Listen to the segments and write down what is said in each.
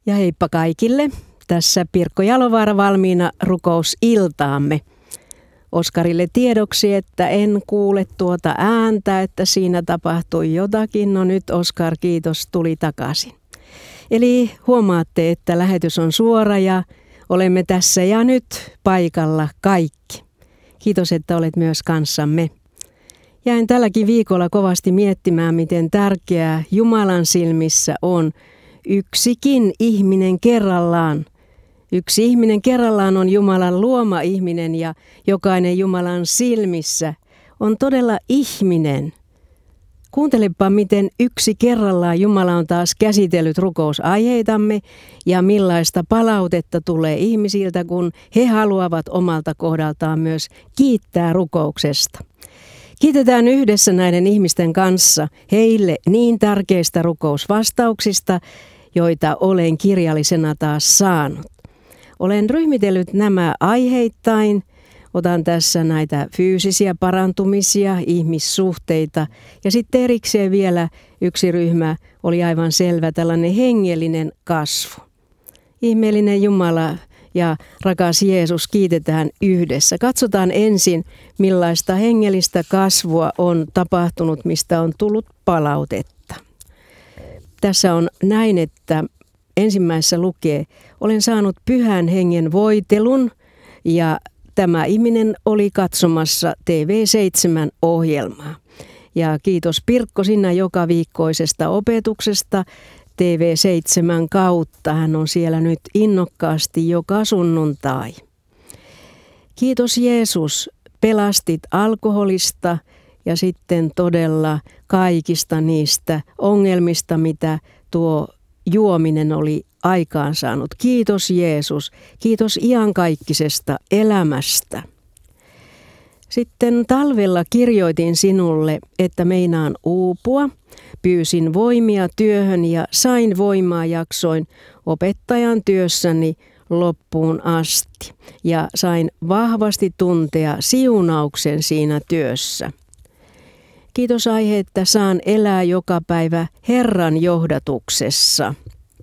Ja heippa kaikille. Tässä Pirkko Jalovaara valmiina rukousiltaamme. Oskarille tiedoksi, että en kuule tuota ääntä, että siinä tapahtui jotakin. No nyt Oskar, kiitos, tuli takaisin. Eli huomaatte, että lähetys on suora ja olemme tässä ja nyt paikalla kaikki. Kiitos, että olet myös kanssamme. Jäin tälläkin viikolla kovasti miettimään, miten tärkeää Jumalan silmissä on yksikin ihminen kerrallaan. Yksi ihminen kerrallaan on Jumalan luoma ihminen ja jokainen Jumalan silmissä on todella ihminen. Kuuntelepa, miten yksi kerrallaan Jumala on taas käsitellyt rukousaiheitamme ja millaista palautetta tulee ihmisiltä, kun he haluavat omalta kohdaltaan myös kiittää rukouksesta. Kiitetään yhdessä näiden ihmisten kanssa heille niin tärkeistä rukousvastauksista, joita olen kirjallisena taas saanut. Olen ryhmitellyt nämä aiheittain. Otan tässä näitä fyysisiä parantumisia, ihmissuhteita ja sitten erikseen vielä yksi ryhmä oli aivan selvä, tällainen hengellinen kasvu. Ihmeellinen Jumala ja rakas Jeesus, kiitetään yhdessä. Katsotaan ensin, millaista hengellistä kasvua on tapahtunut, mistä on tullut palautetta. Tässä on näin, että ensimmäisessä lukee, olen saanut Pyhän Hengen voitelun ja tämä ihminen oli katsomassa TV7-ohjelmaa. Ja kiitos Pirkko sinä joka viikkoisesta opetuksesta TV7 kautta. Hän on siellä nyt innokkaasti joka sunnuntai. Kiitos Jeesus, pelastit alkoholista ja sitten todella kaikista niistä ongelmista, mitä tuo juominen oli aikaansaanut. Kiitos Jeesus, kiitos iankaikkisesta elämästä. Sitten talvella kirjoitin sinulle, että meinaan uupua. Pyysin voimia työhön ja sain voimaa, jaksoin opettajan työssäni loppuun asti. Ja sain vahvasti tuntea siunauksen siinä työssä. Kiitos aihe, että saan elää joka päivä Herran johdatuksessa.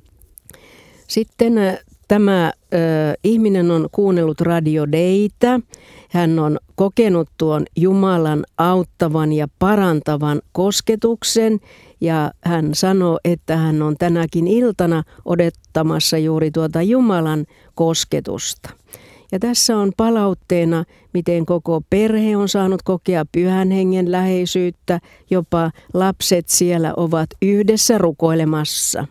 Sitten tämä ihminen on kuunnellut Radio Daytä. Hän on kokenut tuon Jumalan auttavan ja parantavan kosketuksen ja hän sanoo, että hän on tänäkin iltana odottamassa juuri tuota Jumalan kosketusta. Ja tässä on palautteena, miten koko perhe on saanut kokea Pyhän Hengen läheisyyttä, jopa lapset siellä ovat yhdessä rukoilemassa.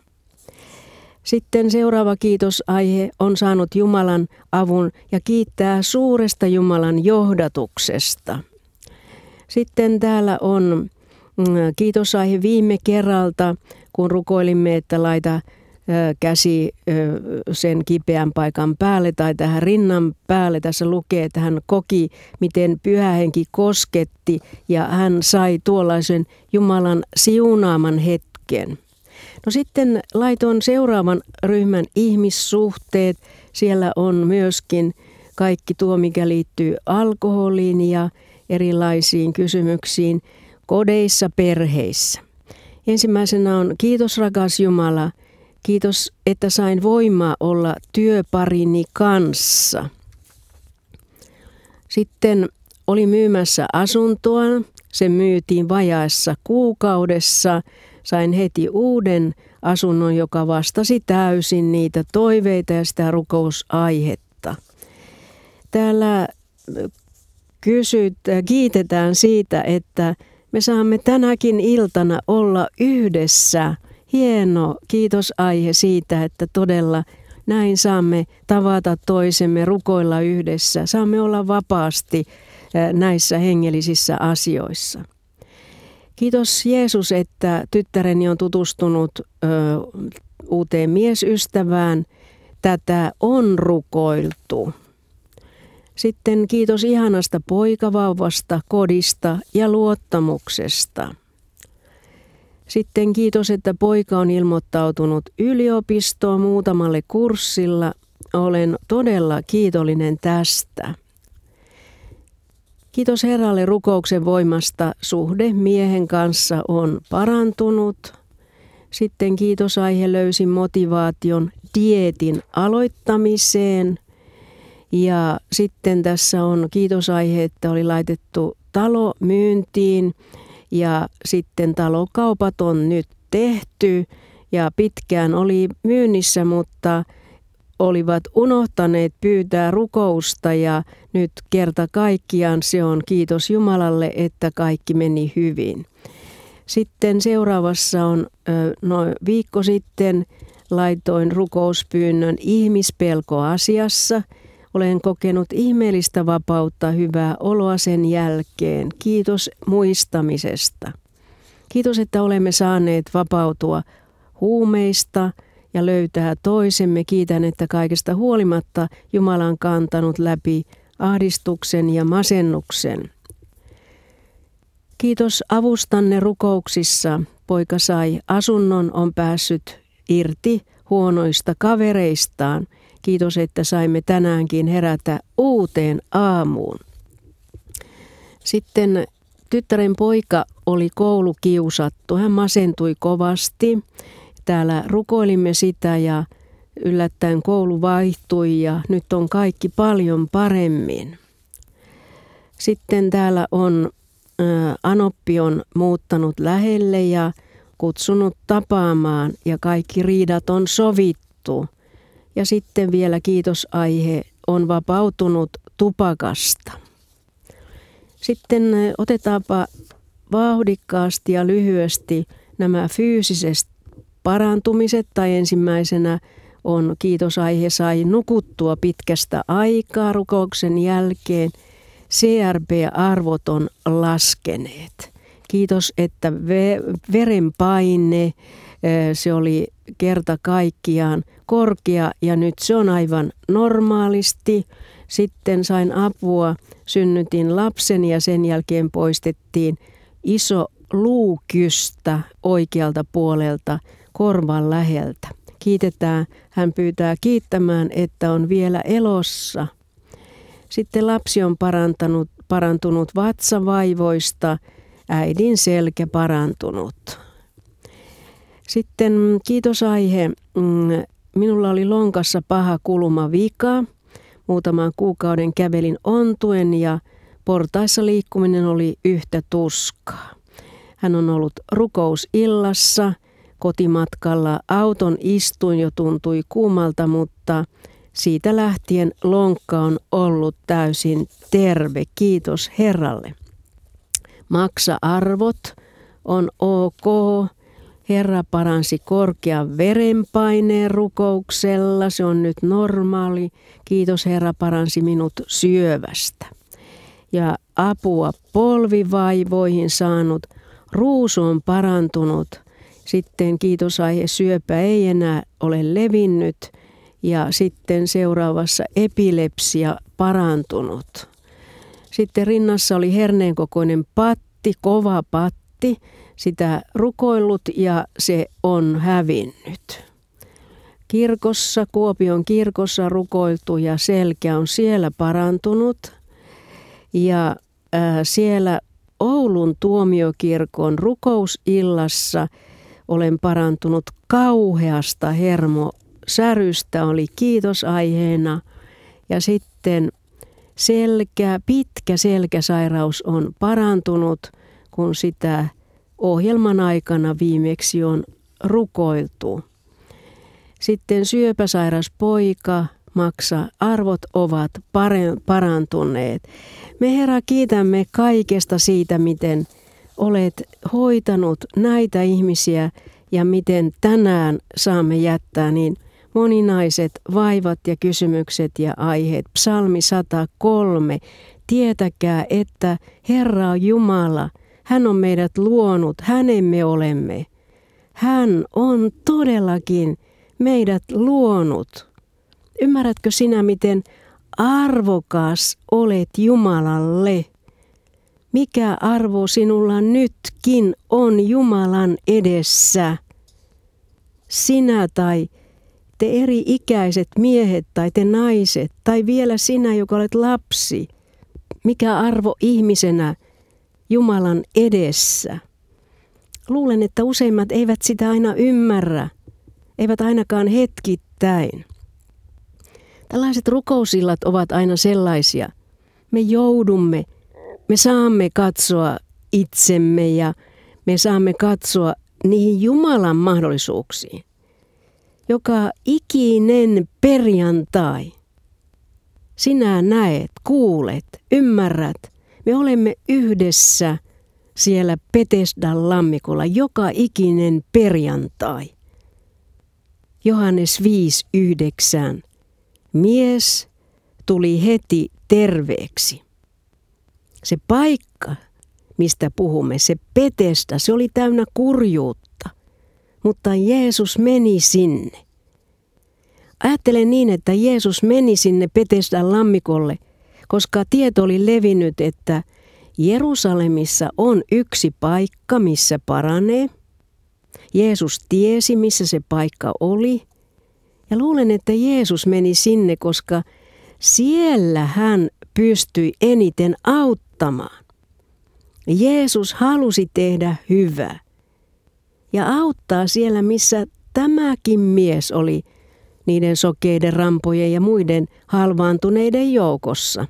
Sitten seuraava kiitosaihe on saanut Jumalan avun ja kiittää suuresta Jumalan johdatuksesta. Sitten täällä on kiitosaihe viime kerralta, kun rukoilimme, että laita käsi sen kipeän paikan päälle tai tähän rinnan päälle. Tässä lukee, että hän koki, miten Pyhä Henki kosketti ja hän sai tuollaisen Jumalan siunaaman hetken. No sitten laitoin seuraavan ryhmän ihmissuhteet. Siellä on myöskin kaikki tuo, mikä liittyy alkoholiin ja erilaisiin kysymyksiin kodeissa, perheissä. Ensimmäisenä on kiitos rakas Jumala. Kiitos, että sain voimaa olla työparini kanssa. Sitten oli myymässä asuntoa. Se myytiin vajaassa kuukaudessa. Sain heti uuden asunnon, joka vastasi täysin niitä toiveita ja sitä rukousaihetta. Täällä kiitetään siitä, että me saamme tänäkin iltana olla yhdessä. Hieno kiitosaihe siitä, että todella näin saamme tavata toisemme, rukoilla yhdessä. Saamme olla vapaasti näissä hengellisissä asioissa. Kiitos Jeesus, että tyttäreni on tutustunut uuteen miesystävään. Tätä on rukoiltu. Sitten kiitos ihanasta poikavauvasta, kodista ja luottamuksesta. Sitten kiitos, että poika on ilmoittautunut yliopistoon muutamalle kurssilla. Olen todella kiitollinen tästä. Kiitos Herralle rukouksen voimasta. Suhde miehen kanssa on parantunut. Sitten kiitosaihe löysin motivaation dieetin aloittamiseen. Ja sitten tässä on kiitosaihe, että oli laitettu talo myyntiin ja sitten talokaupat on nyt tehty ja pitkään oli myynnissä, mutta olivat unohtaneet pyytää rukousta ja nyt kerta kaikkiaan se on kiitos Jumalalle, että kaikki meni hyvin. Sitten seuraavassa on viikko sitten laitoin rukouspyynnön ihmispelkoasiassa. Olen kokenut ihmeellistä vapautta, hyvää oloa sen jälkeen. Kiitos muistamisesta. Kiitos, että olemme saaneet vapautua huumeista ja löytää toisemme. Kiitän, että kaikesta huolimatta Jumala on kantanut läpi ahdistuksen ja masennuksen. Kiitos avustanne rukouksissa. Poika sai asunnon, on päässyt irti huonoista kavereistaan. Kiitos, että saimme tänäänkin herätä uuteen aamuun. Sitten tyttären poika oli koulukiusattu. Hän masentui kovasti. Täällä rukoilimme sitä ja yllättäen koulu vaihtui ja nyt on kaikki paljon paremmin. Sitten täällä on Anoppi on muuttanut lähelle ja kutsunut tapaamaan ja kaikki riidat on sovittu. Ja sitten vielä kiitosaihe on vapautunut tupakasta. Sitten otetaanpa vauhdikkaasti ja lyhyesti nämä fyysiset parantumiset. Tai ensimmäisenä on kiitosaihe sai nukuttua pitkästä aikaa rukouksen jälkeen. CRP-arvot on laskeneet. Kiitos, että verenpaine, se oli kerta kaikkiaan korkea ja nyt se on aivan normaalisti. Sitten sain apua, synnytin lapsen ja sen jälkeen poistettiin iso luukystä oikealta puolelta korvan läheltä. Kiitetään, hän pyytää kiittämään, että on vielä elossa. Sitten lapsi on parantunut vatsavaivoista, äidin selkä parantunut. Sitten kiitosaihe. Minulla oli lonkassa paha kulmavika. Muutaman kuukauden kävelin ontuen ja portaissa liikkuminen oli yhtä tuskaa. Hän on ollut rukousillassa. Kotimatkalla auton istuin jo tuntui kuumalta, mutta siitä lähtien lonkka on ollut täysin terve. Kiitos Herralle. Maksa-arvot on ok. Herra paransi korkean verenpaineen rukouksella. Se on nyt normaali. Kiitos Herra paransi minut syövästä. Ja apua polvivaivoihin saanut. Ruusu on parantunut. Sitten kiitosaihe syöpä ei enää ole levinnyt. Ja sitten seuraavassa epilepsia parantunut. Sitten rinnassa oli herneen kokoinen patti, kova patti. Sitä rukoillut ja se on hävinnyt. Kirkossa, Kuopion kirkossa rukoiltu ja selkä on siellä parantunut. Ja siellä Oulun tuomiokirkon rukousillassa olen parantunut kauheasta hermosärystä, oli kiitosaiheena. Ja sitten pitkä selkäsairaus on parantunut, kun sitä ohjelman aikana viimeksi on rukoiltu. Sitten syöpäsairas poika, maksa-arvot ovat parantuneet. Me Herra kiitämme kaikesta siitä, miten olet hoitanut näitä ihmisiä ja miten tänään saamme jättää niin moninaiset vaivat ja kysymykset ja aiheet. Psalmi 103. Tietäkää, että Herra on Jumala. Hän on meidät luonut, hänen me olemme. Hän on todellakin meidät luonut. Ymmärrätkö sinä, miten arvokas olet Jumalalle? Mikä arvo sinulla nytkin on Jumalan edessä? Sinä tai te eri ikäiset miehet tai te naiset tai vielä sinä, joka olet lapsi. Mikä arvo ihmisenä Jumalan edessä? Luulen, että useimmat eivät sitä aina ymmärrä, eivät ainakaan hetkittäin. Tällaiset rukousillat ovat aina sellaisia. Me saamme katsoa itsemme ja me saamme katsoa niihin Jumalan mahdollisuuksiin. Joka ikinen perjantai sinä näet, kuulet, ymmärrät. Me olemme yhdessä siellä Betesdan lammikolla joka ikinen perjantai. Johannes 5:9. Mies tuli heti terveeksi. Se paikka, mistä puhumme, se Betesda, se oli täynnä kurjuutta, mutta Jeesus meni sinne. Ajattelen niin, että Jeesus meni sinne Betesdan lammikolle, koska tieto oli levinnyt, että Jerusalemissa on yksi paikka, missä paranee. Jeesus tiesi, missä se paikka oli. Ja luulen, että Jeesus meni sinne, koska siellä hän pystyi eniten auttamaan. Jeesus halusi tehdä hyvää ja auttaa siellä, missä tämäkin mies oli niiden sokeiden rampojen ja muiden halvaantuneiden joukossa.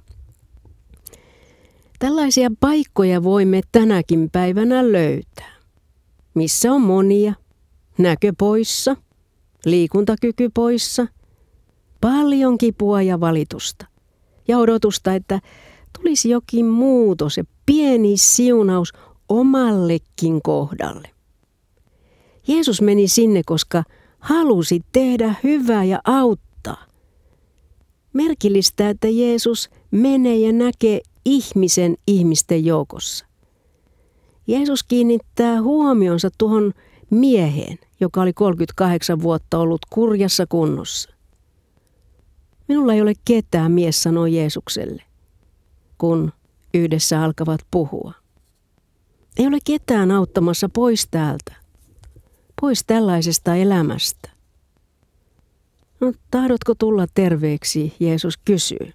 Tällaisia paikkoja voimme tänäkin päivänä löytää, missä on monia, näkö poissa, liikuntakyky poissa, paljon kipua ja valitusta ja odotusta, että tulisi jokin muutos ja pieni siunaus omallekin kohdalle. Jeesus meni sinne, koska halusi tehdä hyvää ja auttaa. Merkillistä, että Jeesus menee ja näkee ihmisen ihmisten joukossa. Jeesus kiinnittää huomionsa tuohon mieheen, joka oli 38 vuotta ollut kurjassa kunnossa. Minulla ei ole ketään, mies sanoi Jeesukselle, kun yhdessä alkavat puhua. Ei ole ketään auttamassa pois täältä, pois tällaisesta elämästä. No, tahdotko tulla terveeksi, Jeesus kysyy.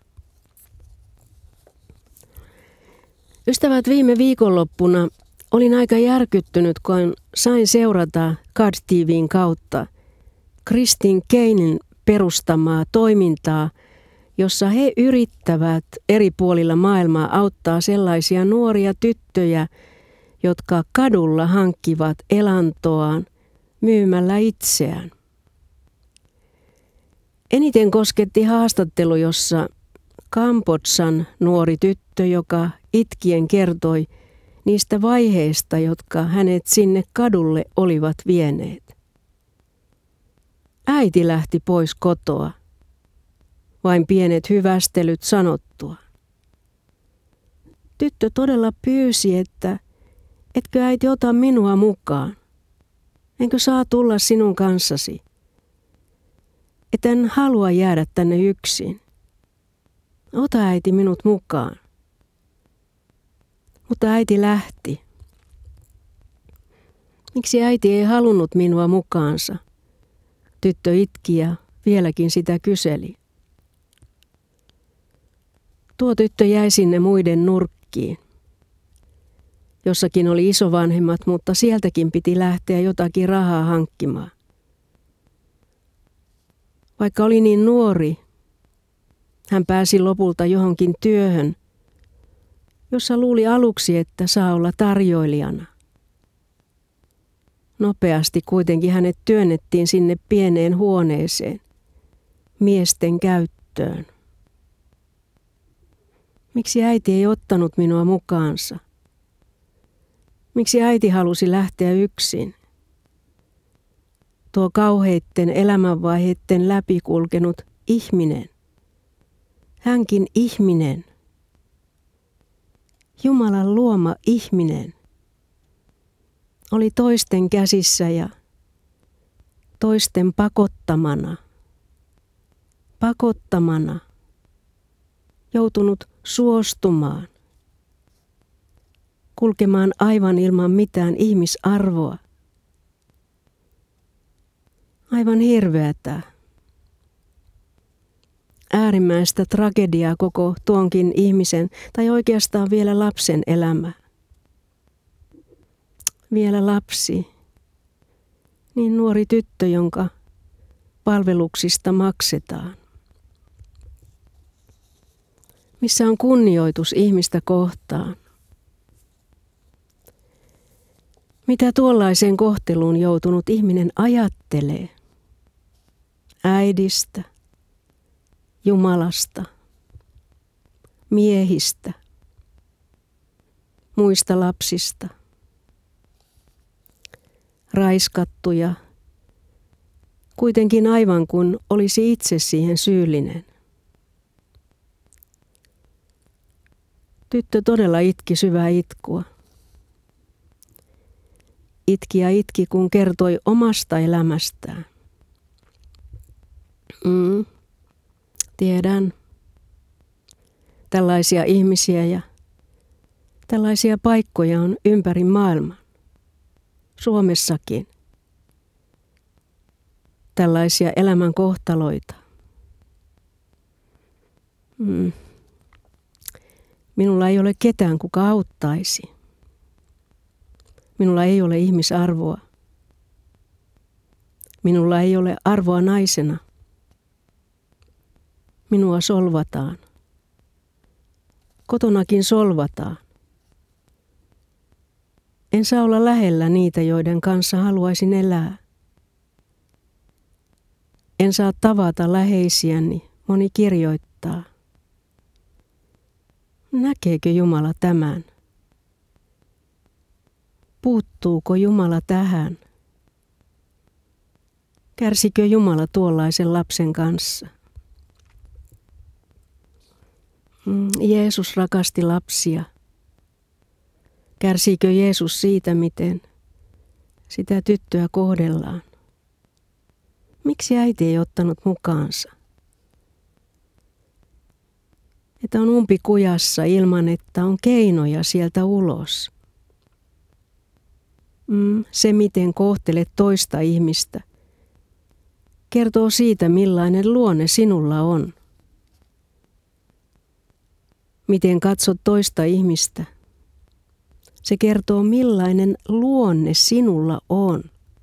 Ystävät, viime viikonloppuna olin aika järkyttynyt, kun sain seurata God TV:n kautta Kristin Keinin perustamaa toimintaa, jossa he yrittävät eri puolilla maailmaa auttaa sellaisia nuoria tyttöjä, jotka kadulla hankkivat elantoaan myymällä itseään. Eniten kosketti haastattelu, jossa Kambodžan nuori tyttö, joka itkien kertoi niistä vaiheista, jotka hänet sinne kadulle olivat vieneet. Äiti lähti pois kotoa, vain pienet hyvästelyt sanottua. Tyttö todella pyysi, että etkö äiti ota minua mukaan? Enkö saa tulla sinun kanssasi? Et en halua jäädä tänne yksin. Ota äiti minut mukaan. Mutta äiti lähti. Miksi äiti ei halunnut minua mukaansa? Tyttö itki ja vieläkin sitä kyseli. Tuo tyttö jäi sinne muiden nurkkiin. Jossakin oli isovanhemmat, mutta sieltäkin piti lähteä jotakin rahaa hankkimaan. Vaikka oli niin nuori, hän pääsi lopulta johonkin työhön, jossa luuli aluksi, että saa olla tarjoilijana. Nopeasti kuitenkin hänet työnnettiin sinne pieneen huoneeseen, miesten käyttöön. Miksi äiti ei ottanut minua mukaansa? Miksi äiti halusi lähteä yksin? Tuo kauheitten elämänvaiheitten läpikulkenut ihminen. Hänkin ihminen. Jumalan luoma ihminen. Oli toisten käsissä ja toisten pakottamana. Pakottamana. Joutunut suostumaan. Kulkemaan aivan ilman mitään ihmisarvoa. Aivan hirveätä. Äärimmäistä tragediaa koko tuonkin ihmisen tai oikeastaan vielä lapsen elämä. Vielä lapsi. Niin nuori tyttö, jonka palveluksista maksetaan? Missä on kunnioitus ihmistä kohtaan? Mitä tuollaiseen kohteluun joutunut ihminen ajattelee? Äidistä, Jumalasta, miehistä, muista lapsista, raiskattuja, kuitenkin aivan kuin olisi itse siihen syyllinen. Tyttö todella itki syvää itkua. Itki ja itki, kun kertoi omasta elämästään. Tiedän. Tällaisia ihmisiä ja tällaisia paikkoja on ympäri maailman. Suomessakin. Tällaisia elämän kohtaloita. Minulla ei ole ketään, kuka auttaisi. Minulla ei ole ihmisarvoa. Minulla ei ole arvoa naisena. Minua solvataan. Kotonakin solvataan. En saa olla lähellä niitä, joiden kanssa haluaisin elää. En saa tavata läheisiäni, moni kirjoittaa. Näkeekö Jumala tämän? Puuttuuko Jumala tähän? Kärsikö Jumala tuollaisen lapsen kanssa? Jeesus rakasti lapsia. Kärsiikö Jeesus siitä, miten sitä tyttöä kohdellaan? Miksi äiti ei ottanut mukaansa? Että on umpikujassa ilman, että on keinoja sieltä ulos. Se, miten kohtelet toista ihmistä, kertoo siitä, millainen luonne sinulla on. Miten katsot toista ihmistä, se kertoo, millainen luonne sinulla on.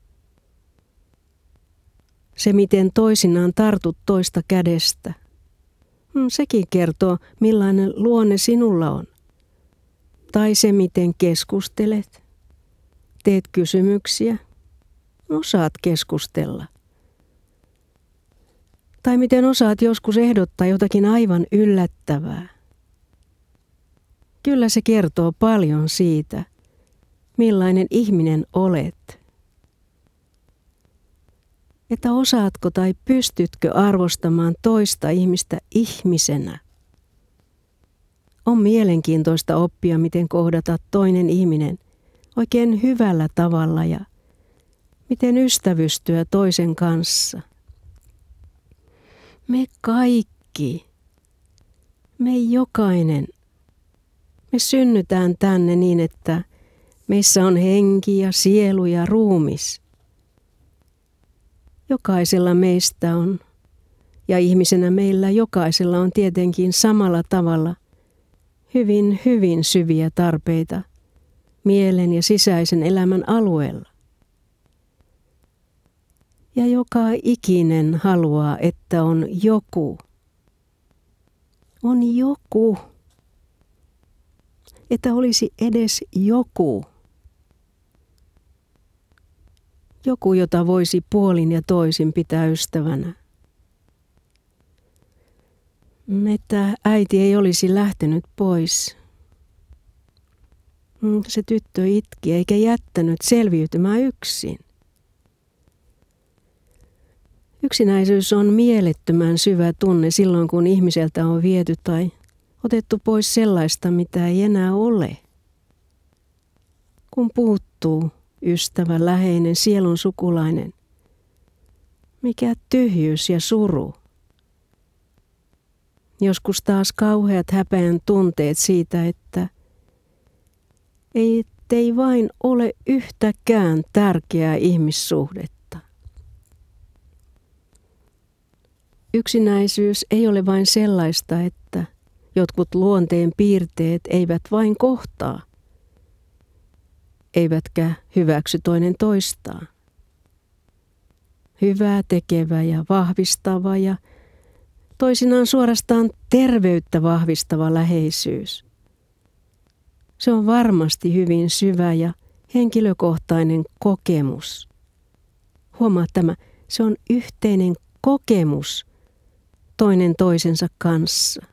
Se, miten toisinaan tartut toista kädestä, sekin kertoo, millainen luonne sinulla on. Tai se, miten keskustelet, teet kysymyksiä, osaat keskustella. Tai miten osaat joskus ehdottaa jotakin aivan yllättävää. Kyllä se kertoo paljon siitä, millainen ihminen olet. Että osaatko tai pystytkö arvostamaan toista ihmistä ihmisenä. On mielenkiintoista oppia, miten kohdata toinen ihminen oikein hyvällä tavalla ja miten ystävystyä toisen kanssa. Me kaikki, me jokainen, me synnytään tänne niin, että meissä on henki ja sielu ja ruumis. Jokaisella meistä on, ja ihmisenä meillä jokaisella on tietenkin samalla tavalla hyvin, hyvin syviä tarpeita mielen ja sisäisen elämän alueella. Ja joka ikinen haluaa, että on joku. On joku. Että olisi edes joku. Joku, jota voisi puolin ja toisin pitää ystävänä. Että äiti ei olisi lähtenyt pois. Se tyttö itki eikä jättänyt selviytymään yksin. Yksinäisyys on mielettömän syvä tunne silloin, kun ihmiseltä on viety tai otettu pois sellaista, mitä ei enää ole. Kun puuttuu ystävä, läheinen, sielun sukulainen, mikä tyhjyys ja suru. Joskus taas kauheat häpeän tunteet siitä, että ei vain ole yhtäkään tärkeää ihmissuhdetta. Yksinäisyys ei ole vain sellaista, että jotkut luonteen piirteet eivät vain kohtaa, eivätkä hyväksy toinen toistaan. hyvää tekevä ja vahvistava ja toisinaan suorastaan terveyttä vahvistava läheisyys. Se on varmasti hyvin syvä ja henkilökohtainen kokemus. Huomaa tämä, se on yhteinen kokemus toinen toisensa kanssa.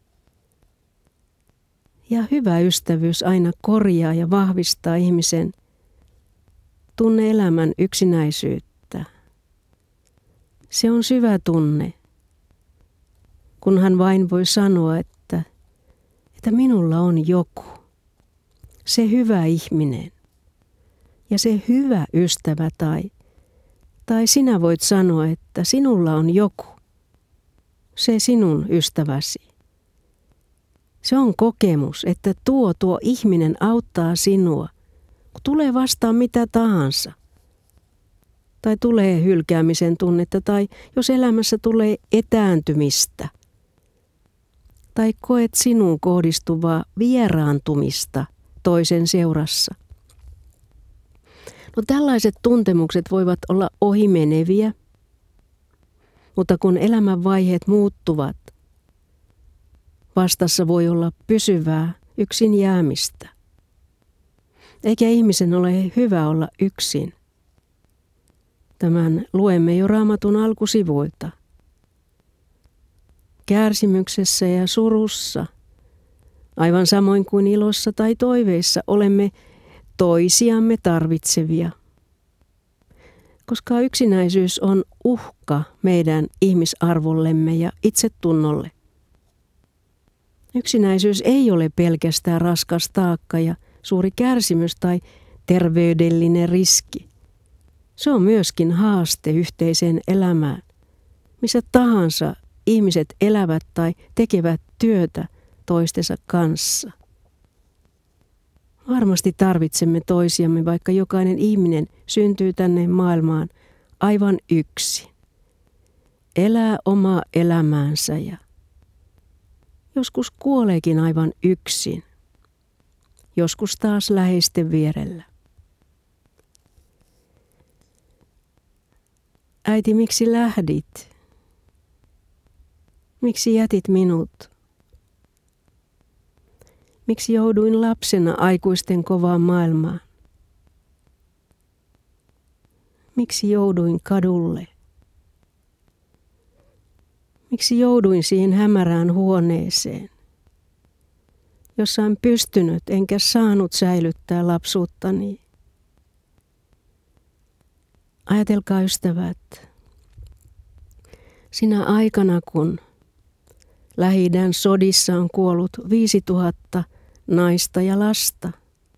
Ja hyvä ystävyys aina korjaa ja vahvistaa ihmisen tunne-elämän yksinäisyyttä. Se on syvä tunne, kun hän vain voi sanoa, että minulla on joku, se hyvä ihminen ja se hyvä ystävä tai sinä voit sanoa, että sinulla on joku, se sinun ystäväsi. Se on kokemus, että tuo ihminen auttaa sinua, kun tulee vastaan mitä tahansa. Tai tulee hylkäämisen tunnetta, tai jos elämässä tulee etääntymistä. Tai koet sinuun kohdistuvaa vieraantumista toisen seurassa. No tällaiset tuntemukset voivat olla ohimeneviä, mutta kun elämän vaiheet muuttuvat, vastassa voi olla pysyvää yksin jäämistä. Eikä ihmisen ole hyvä olla yksin. Tämän luemme jo Raamatun alkusivuilta. Kärsimyksessä ja surussa, aivan samoin kuin ilossa tai toiveissa, olemme toisiamme tarvitsevia. Koska yksinäisyys on uhka meidän ihmisarvollemme ja itsetunnolle. Yksinäisyys ei ole pelkästään raskas taakka ja suuri kärsimys tai terveydellinen riski. Se on myöskin haaste yhteiseen elämään, missä tahansa ihmiset elävät tai tekevät työtä toistensa kanssa. Varmasti tarvitsemme toisiamme, vaikka jokainen ihminen syntyy tänne maailmaan aivan yksin. Elää omaa elämäänsä ja joskus kuoleekin aivan yksin. Joskus taas läheisten vierellä. Äiti, miksi lähdit? Miksi jätit minut? Miksi jouduin lapsena aikuisten kovaan maailmaan? Miksi jouduin kadulle? Miksi jouduin siihen hämärään huoneeseen, jossa en pystynyt enkä saanut säilyttää lapsuuttani? Ajatelkaa ystävät, sinä aikana kun Lähi-idän sodissa on kuollut 5000 naista ja lasta,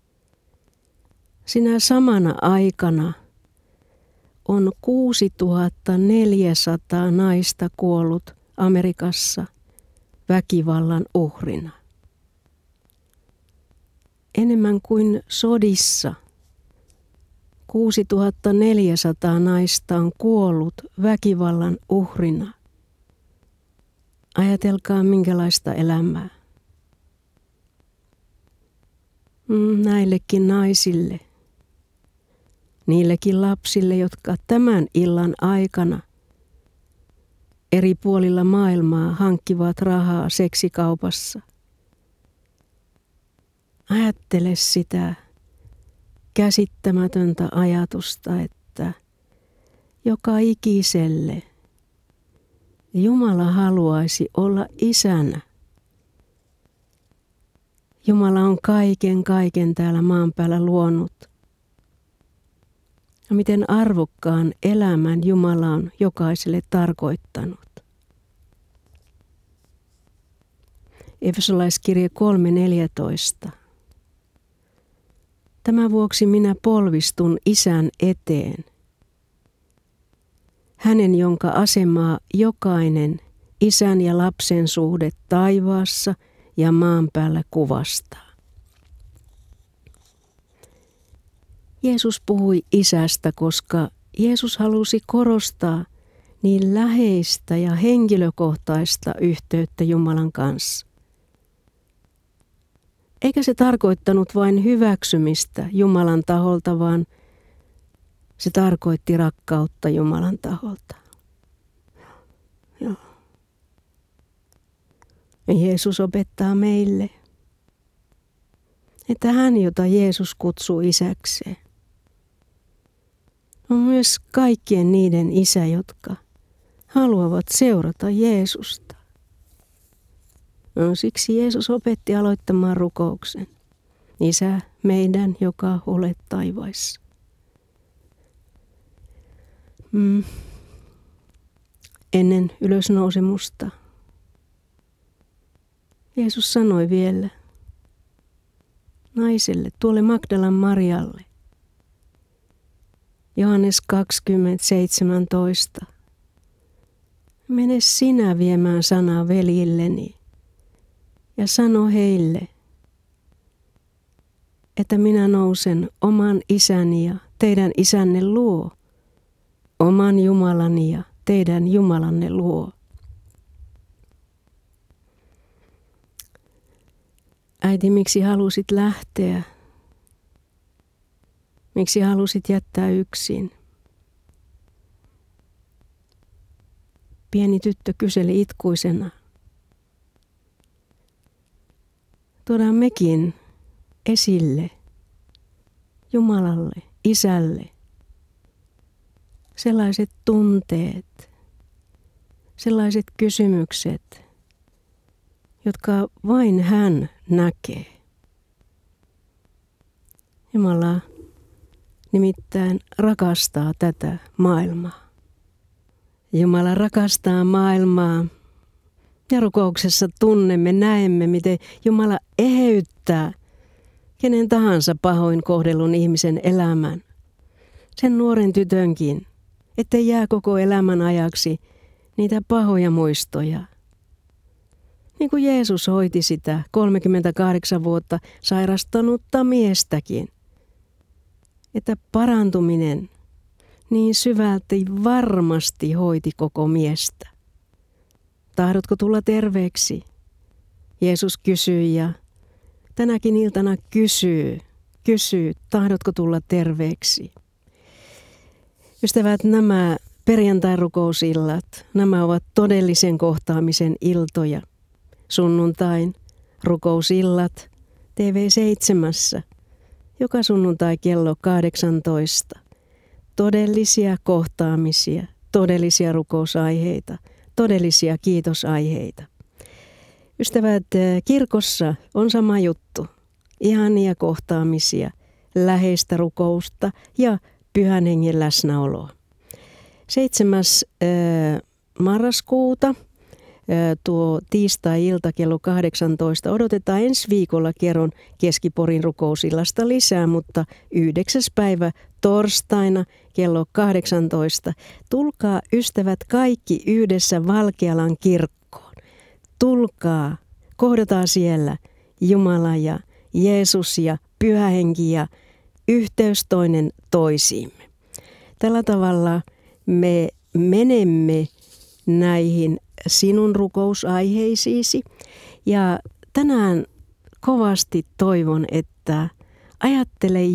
sinä samana aikana on 6400 naista kuollut Amerikassa väkivallan uhrina. Enemmän kuin sodissa 6400 naista on kuollut väkivallan uhrina. Ajatelkaa minkälaista elämää. Näillekin naisille, niillekin lapsille, jotka tämän illan aikana eri puolilla maailmaa hankkivat rahaa seksikaupassa. Ajattele sitä käsittämätöntä ajatusta, että joka ikiselle Jumala haluaisi olla isänä. Jumala on kaiken täällä maan päällä luonut. Ja miten arvokkaan elämän Jumala on jokaiselle tarkoittanut. Efesolaiskirje 3:14. Tämän vuoksi minä polvistun Isän eteen. Hänen, jonka asemaa jokainen isän ja lapsen suhde taivaassa ja maan päällä kuvastaa. Jeesus puhui isästä, koska Jeesus halusi korostaa niin läheistä ja henkilökohtaista yhteyttä Jumalan kanssa. Eikä se tarkoittanut vain hyväksymistä Jumalan taholta, vaan Se tarkoitti rakkautta Jumalan taholta. Joo. Ja Jeesus opettaa meille, että hän, jota Jeesus kutsuu isäkseen, on myös kaikkien niiden isä, jotka haluavat seurata Jeesusta. No, siksi Jeesus opetti aloittamaan rukouksen. Isä meidän, joka olet taivaissa. Ennen ylösnousemusta Jeesus sanoi vielä naiselle, tuolle Magdalan Marialle, Johannes 20:17. Mene sinä viemään sanaa veljilleni ja sano heille, että minä nousen oman isäni ja teidän isänne luo, oman Jumalani ja teidän Jumalanne luo. Äiti, miksi halusit lähteä? Miksi halusit jättää yksin? Pieni tyttö kyseli itkuisena. Tuodaan mekin esille Jumalalle, Isälle, sellaiset tunteet, sellaiset kysymykset, jotka vain hän näkee. Jumala nimittäin rakastaa tätä maailmaa. Jumala rakastaa maailmaa ja rukouksessa tunnemme, näemme, miten Jumala eheyttää kenen tahansa pahoin kohdellun ihmisen elämän. Sen nuoren tytönkin, ettei jää koko elämän ajaksi niitä pahoja muistoja. Niin kuin Jeesus hoiti sitä 38 vuotta sairastanutta miestäkin. Että parantuminen niin syvälti varmasti hoiti koko miestä. Tahdotko tulla terveeksi? Jeesus kysyi ja tänäkin iltana kysyy, tahdotko tulla terveeksi? Ystävät, nämä perjantai-rukousillat, nämä ovat todellisen kohtaamisen iltoja. Sunnuntain rukousillat TV7, joka sunnuntai kello 18. Todellisia kohtaamisia, todellisia rukousaiheita, todellisia kiitosaiheita. Ystävät, kirkossa on sama juttu. Ihania kohtaamisia, läheistä rukousta ja Pyhän Hengen läsnäoloa. 7. marraskuuta tuo tiistai-ilta kello 18. Odotetaan ensi viikolla kerron Keski-Porin rukousillasta lisää, mutta 9. päivä torstaina kello 18. Tulkaa ystävät kaikki yhdessä Valkealan kirkkoon. Tulkaa, kohdataan siellä Jumala ja Jeesus ja Pyhä Henki ja yhteys toinen toisiimme. Tällä tavalla me menemme näihin sinun rukousaiheisiisi ja tänään kovasti toivon, että ajattele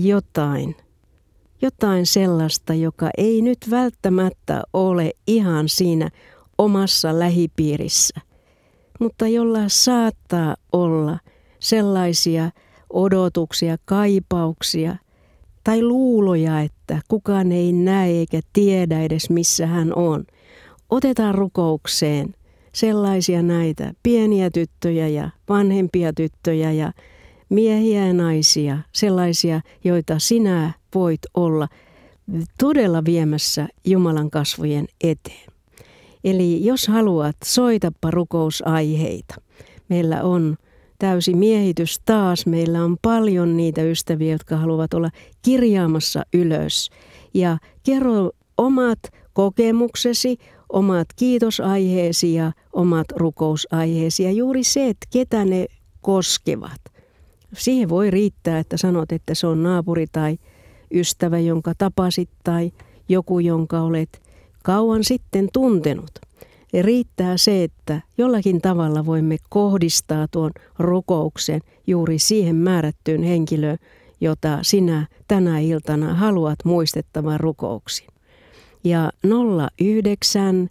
jotain sellaista, joka ei nyt välttämättä ole ihan siinä omassa lähipiirissä, mutta jolla saattaa olla sellaisia odotuksia, kaipauksia tai luuloja, että kukaan ei näe eikä tiedä edes missä hän on. Otetaan rukoukseen sellaisia näitä pieniä tyttöjä ja vanhempia tyttöjä ja miehiä ja naisia, sellaisia, joita sinä voit olla todella viemässä Jumalan kasvojen eteen. Eli jos haluat, soitapa rukousaiheita. Meillä on täysi miehitys taas. Meillä on paljon niitä ystäviä, jotka haluavat olla kirjaamassa ylös. Ja kerro omat kokemuksesi, omat kiitosaiheesi ja omat rukousaiheesi ja juuri se, että ketä ne koskevat. Siihen voi riittää, että sanot, että se on naapuri tai ystävä, jonka tapasit tai joku, jonka olet kauan sitten tuntenut. Ja riittää se, että jollakin tavalla voimme kohdistaa tuon rukouksen juuri siihen määrättyyn henkilöön, jota sinä tänä iltana haluat muistettavan rukouksi. Ja 09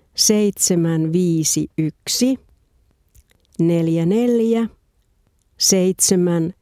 751 44 700.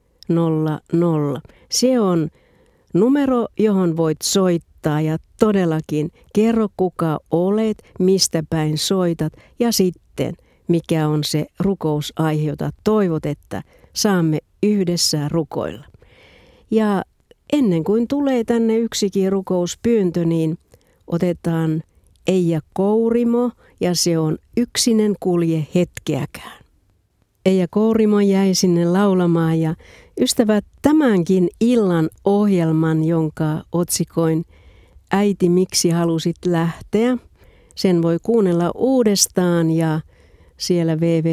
Se on numero, johon voit soittaa ja todellakin kerro kuka olet, mistä päin soitat ja sitten mikä on se rukousaihe, jota toivot, että saamme yhdessä rukoilla. Ja ennen kuin tulee tänne yksikin rukouspyyntö, niin otetaan Eija Kourimo ja se on Yksinen kulje hetkeäkään. Eija Kourimo jäi sinne laulamaan ja ystävät, tämänkin illan ohjelman, jonka otsikoin Äiti, miksi halusit lähteä? Sen voi kuunnella uudestaan ja siellä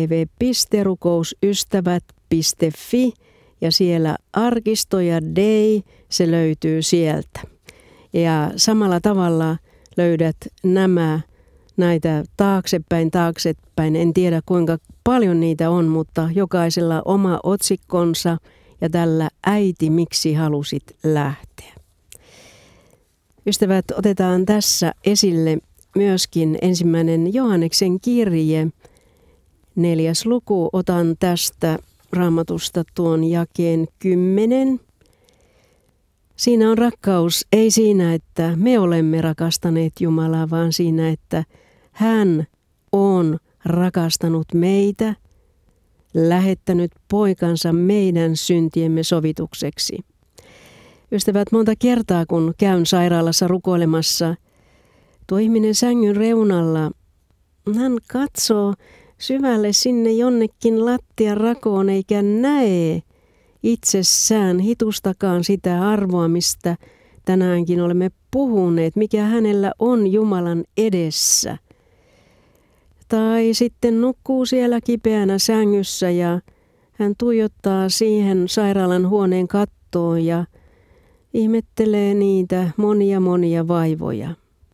www.rukousystävät.fi ja siellä arkisto ja day, se löytyy sieltä. Ja samalla tavalla löydät näitä taaksepäin. En tiedä kuinka paljon niitä on, mutta jokaisella oma otsikkonsa ja tällä Äiti, miksi halusit lähteä? Ystävät, otetaan tässä esille myöskin 1. Johanneksen kirje, 4. luku. Otan tästä Raamatusta tuon jakeen 10. Siinä on rakkaus, ei siinä, että me olemme rakastaneet Jumalaa, vaan siinä, että hän on rakastanut meitä, lähettänyt poikansa meidän syntiemme sovitukseksi. Ystävät, monta kertaa kun käyn sairaalassa rukoilemassa, tuo ihminen sängyn reunalla, hän katsoo syvälle sinne jonnekin lattian rakoon eikä näe itsessään hitustakaan sitä arvoa, mistä tänäänkin olemme puhuneet, mikä hänellä on Jumalan edessä. Tai sitten nukkuu siellä kipeänä sängyssä ja hän tuijottaa siihen sairaalan huoneen kattoon ja ihmettelee niitä monia vaivoja.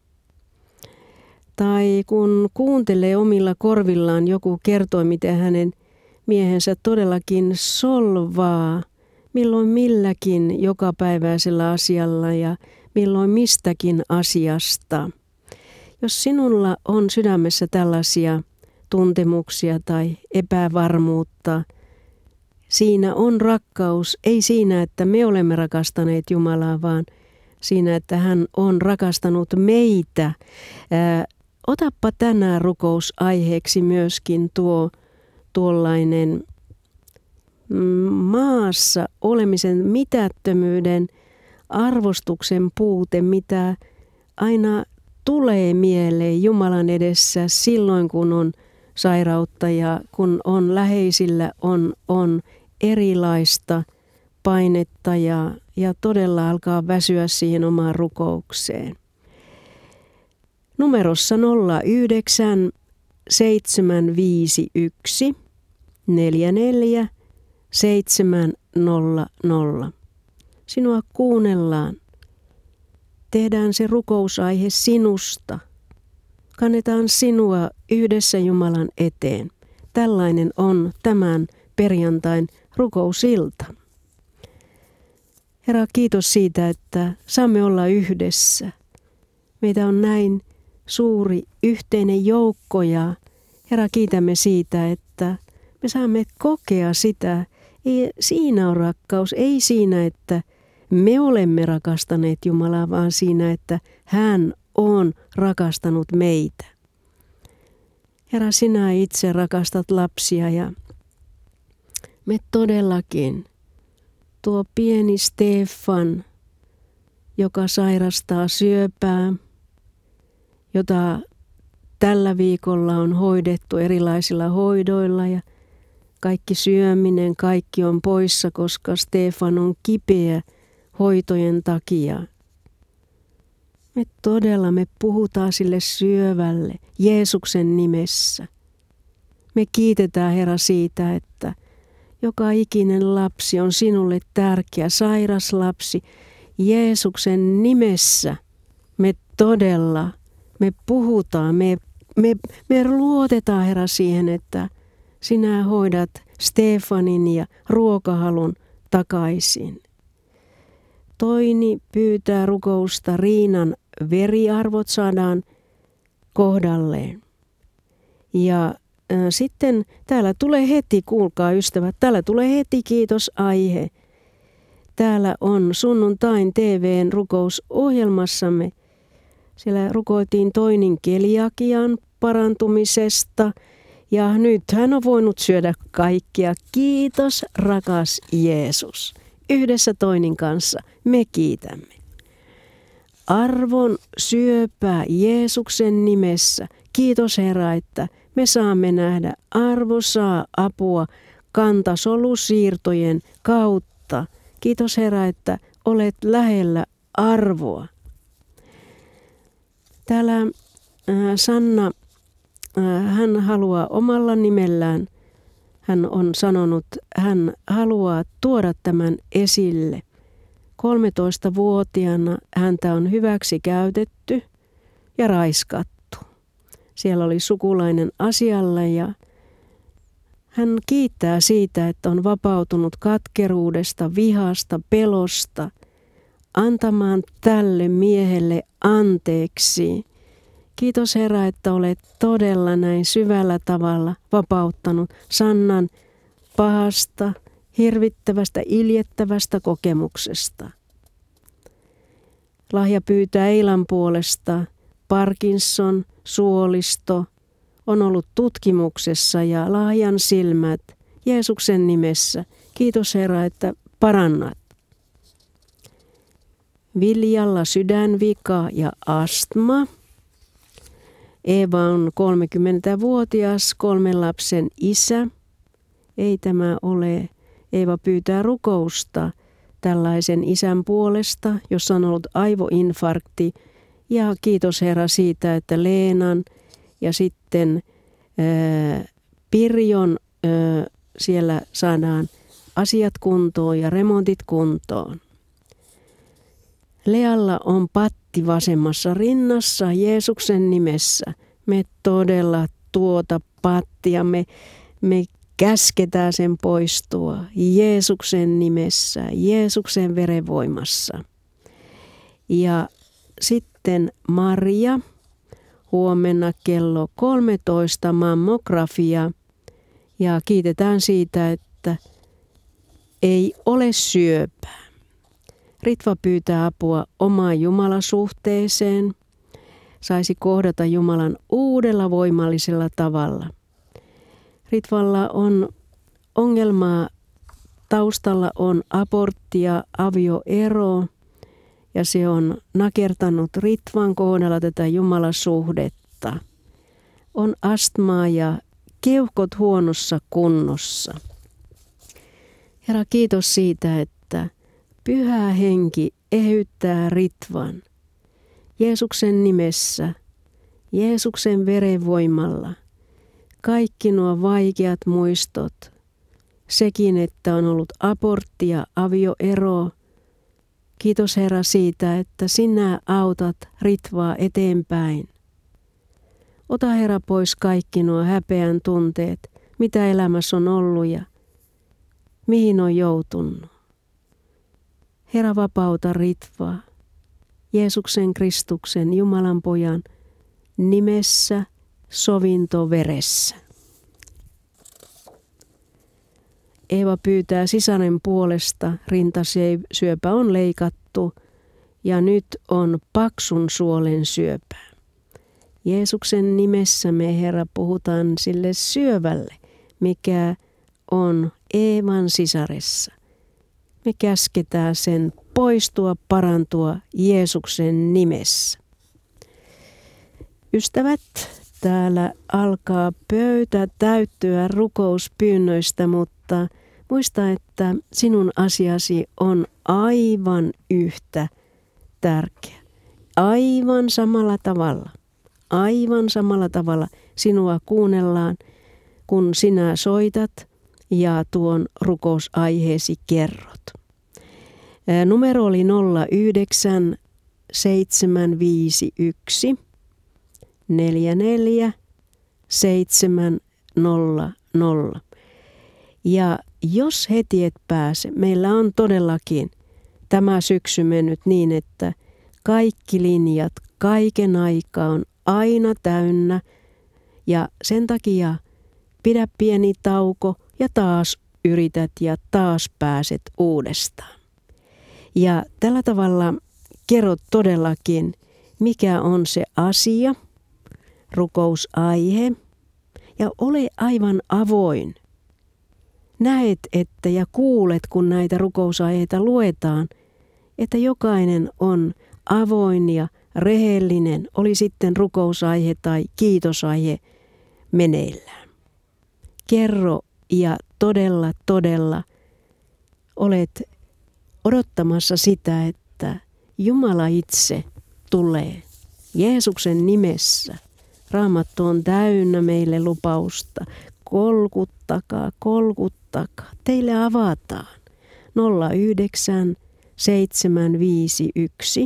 Tai kun kuuntelee omilla korvillaan, joku kertoo, miten hänen miehensä todellakin solvaa, milloin milläkin jokapäiväisellä asialla ja milloin mistäkin asiasta. Jos sinulla on sydämessä tällaisia tuntemuksia tai epävarmuutta, siinä on rakkaus, ei siinä, että me olemme rakastaneet Jumalaa, vaan siinä, että hän on rakastanut meitä. Otappa tänään rukousaiheeksi myöskin tuollainen maassa olemisen mitättömyyden, arvostuksen puute, mitä aina tulee mieleen Jumalan edessä silloin, kun on sairautta ja kun on läheisillä, on erilaista painetta ja todella alkaa väsyä siihen omaan rukoukseen. Numerossa 09 751 44 700. Sinua kuunnellaan. Tehdään se rukousaihe sinusta. Kannetaan sinua yhdessä Jumalan eteen. Tällainen on tämän perjantain rukousilta. Herra, kiitos siitä, että saamme olla yhdessä. Meitä on näin suuri yhteinen joukko ja Herra, kiitämme siitä, että me saamme kokea sitä. Ei siinä on rakkaus, ei siinä, että me olemme rakastaneet Jumalaa, vaan siinä, että hän on rakastanut meitä. Herra, sinä itse rakastat lapsia ja me todellakin, tuo pieni Stefan, joka sairastaa syöpää, jota tällä viikolla on hoidettu erilaisilla hoidoilla ja kaikki syöminen, kaikki on poissa, koska Stefan on kipeä hoitojen takia. Me puhutaan sille syövälle Jeesuksen nimessä. Me kiitetään, Herra, siitä, että joka ikinen lapsi on sinulle tärkeä, sairas lapsi. Jeesuksen nimessä me puhutaan, me luotetaan, Herra, siihen, että sinä hoidat Stefanin ja ruokahalun takaisin. Toini pyytää rukousta Riinan veriarvot saadaan kohdalleen. Ja sitten täällä tulee heti, kuulkaa ystävät, täällä tulee heti kiitosaihe. Täällä on sunnuntain TV:n rukousohjelmassamme. Siellä rukoiltiin Toinin keliakian parantumisesta ja nyt hän on voinut syödä kaikkia. Kiitos rakas Jeesus. Yhdessä Toinin kanssa me kiitämme. Arvon syöpää Jeesuksen nimessä. Kiitos Herra, että me saamme nähdä Arvo saa apua kantasolusiirtojen kautta. Kiitos Herra, että olet lähellä Arvoa. Täällä Sanna, hän haluaa omalla nimellään, hän on sanonut, hän haluaa tuoda tämän esille. 13-vuotiaana häntä on hyväksi käytetty ja raiskattu. Siellä oli sukulainen asialle ja hän kiittää siitä, että on vapautunut katkeruudesta, vihasta, pelosta, antamaan tälle miehelle anteeksi. Kiitos Herra, että olet todella näin syvällä tavalla vapauttanut Sannan pahasta, hirvittävästä, iljettävästä kokemuksesta. Lahja pyytää Eilan puolesta. Parkinson, suolisto on ollut tutkimuksessa ja Lahjan silmät Jeesuksen nimessä. Kiitos Herra, että parannat. Viljalla sydänvika ja astma. Eeva on 30-vuotias 3 lapsen isä. Ei tämä ole. Eeva pyytää rukousta tällaisen isän puolesta, jossa on ollut aivoinfarkti. Ja kiitos Herra siitä, että Leenan ja sitten Pirjon siellä saadaan asiat kuntoon ja remontit kuntoon. Lealla on patti vasemmassa rinnassa Jeesuksen nimessä. Me todella tuota pattia, me käsketään sen poistua Jeesuksen nimessä, Jeesuksen verenvoimassa. Ja sitten Maria, huomenna kello 13 mammografia ja kiitetään siitä, että ei ole syöpää. Ritva pyytää apua omaan Jumalasuhteeseen, saisi kohdata Jumalan uudella voimallisella tavalla. Ritvalla on ongelmaa, taustalla on abortti ja avioero ja se on nakertanut Ritvan kohdalla tätä Jumalasuhdetta. On astmaa ja keuhkot huonossa kunnossa. Herra, kiitos siitä, että Pyhä Henki ehyttää Ritvan Jeesuksen nimessä, Jeesuksen verenvoimalla. Kaikki nuo vaikeat muistot, sekin, että on ollut abortti ja avioero. Kiitos Herra siitä, että sinä autat Ritvaa eteenpäin. Ota Herra pois kaikki nuo häpeän tunteet, mitä elämässä on ollut ja mihin on joutunut. Herra, vapauta Ritvaa Jeesuksen Kristuksen Jumalan pojan nimessä, sovintoveressä. Eeva pyytää sisaren puolesta, rintasyöpä on leikattu ja nyt on paksun suolen syöpää. Jeesuksen nimessä me Herra puhutaan sille syövälle, mikä on Eevan sisaressa. Me käsketään sen poistua, parantua Jeesuksen nimessä. Ystävät, täällä alkaa pöytä täyttyä rukouspyynnöistä, mutta muista, että sinun asiasi on aivan yhtä tärkeä. Aivan samalla tavalla sinua kuunnellaan, kun sinä soitat ja tuon rukousaiheesi kerrot. Numero oli 09 751 44 700. Ja jos heti et pääse, meillä on todellakin tämä syksy mennyt niin, että kaikki linjat kaiken aikaa on aina täynnä ja sen takia pidä pieni tauko ja taas yrität ja taas pääset uudestaan. Ja tällä tavalla kerrot todellakin, mikä on se asia, rukousaihe ja ole aivan avoin. Näet, että ja kuulet, kun näitä rukousaiheita luetaan, että jokainen on avoin ja rehellinen, oli sitten rukousaihe tai kiitosaihe meneillään. Kerro ja todella olet odottamassa sitä, että Jumala itse tulee Jeesuksen nimessä. Raamattu on täynnä meille lupausta. Kolkuttakaa. Teille avataan. 09 751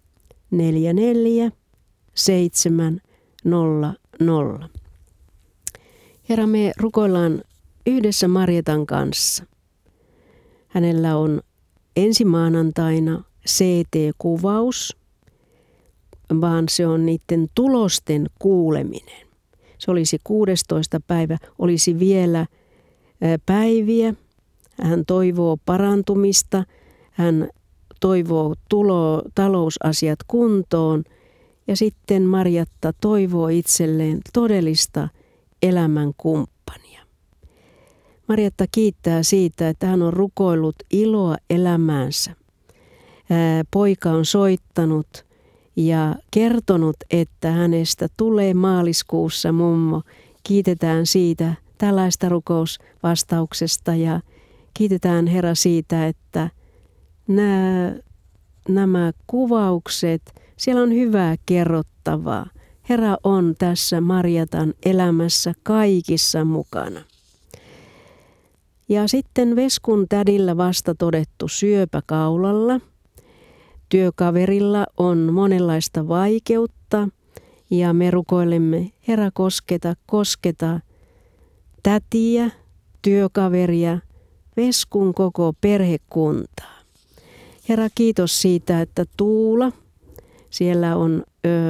44 700. Herra, me rukoillaan yhdessä Marietan kanssa. Hänellä on ensi maanantaina CT-kuvaus, vaan se on niiden tulosten kuuleminen. Se olisi 16. päivä, olisi vielä päiviä. Hän toivoo parantumista, hän toivoo talousasiat kuntoon ja sitten Marjatta toivoo itselleen todellista elämän kumppania. Marjatta kiittää siitä, että hän on rukoillut iloa elämäänsä. Poika on soittanut ja kertonut, että hänestä tulee maaliskuussa mummo. Kiitetään siitä tällaista rukousvastauksesta ja kiitetään Herra siitä, että nämä kuvaukset, siellä on hyvää kerrottavaa. Herra on tässä Marjatan elämässä kaikissa mukana. Ja sitten Veskun tädillä vasta todettu syöpä kaulalla. Työkaverilla on monenlaista vaikeutta ja me rukoilemme, Herra kosketa tätiä, työkaveria, Veskun koko perhekuntaa. Herra, kiitos siitä, että Tuula, siellä on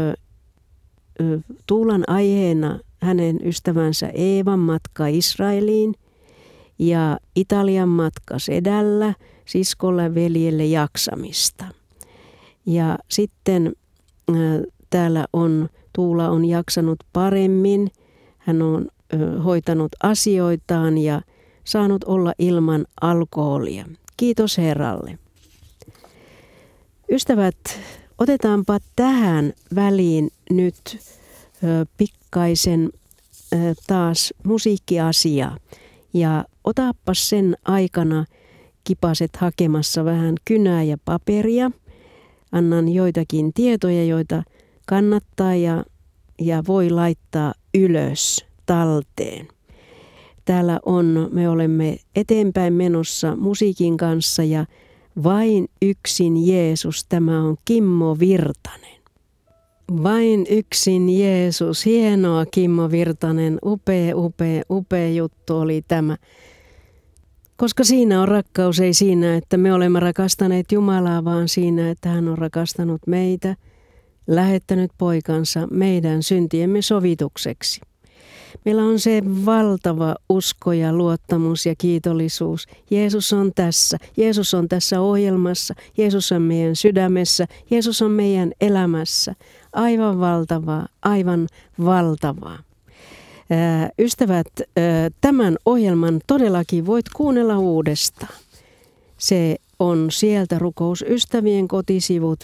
Tuulan aiheena hänen ystävänsä Eevan matka Israeliin ja Italian matka sedällä, siskolla ja veljelle jaksamista. Ja sitten täällä Tuula on jaksanut paremmin, hän on hoitanut asioitaan ja saanut olla ilman alkoholia. Kiitos Herralle. Ystävät, otetaanpa tähän väliin nyt pikkaisen taas musiikkiasiaa ja otaappa sen aikana kipaset hakemassa vähän kynää ja paperia. Annan joitakin tietoja, joita kannattaa ja voi laittaa ylös talteen. Täällä me olemme eteenpäin menossa musiikin kanssa ja Vain yksin Jeesus, tämä on Kimmo Virtanen. Vain yksin Jeesus, hienoa Kimmo Virtanen, upea juttu oli tämä. Koska siinä on rakkaus, ei siinä, että me olemme rakastaneet Jumalaa, vaan siinä, että hän on rakastanut meitä, lähettänyt poikansa meidän syntiemme sovitukseksi. Meillä on se valtava usko ja luottamus ja kiitollisuus. Jeesus on tässä. Jeesus on tässä ohjelmassa. Jeesus on meidän sydämessä. Jeesus on meidän elämässä. Aivan valtavaa. Ystävät, tämän ohjelman todellakin voit kuunnella uudestaan. Se on sieltä Rukousystävien kotisivut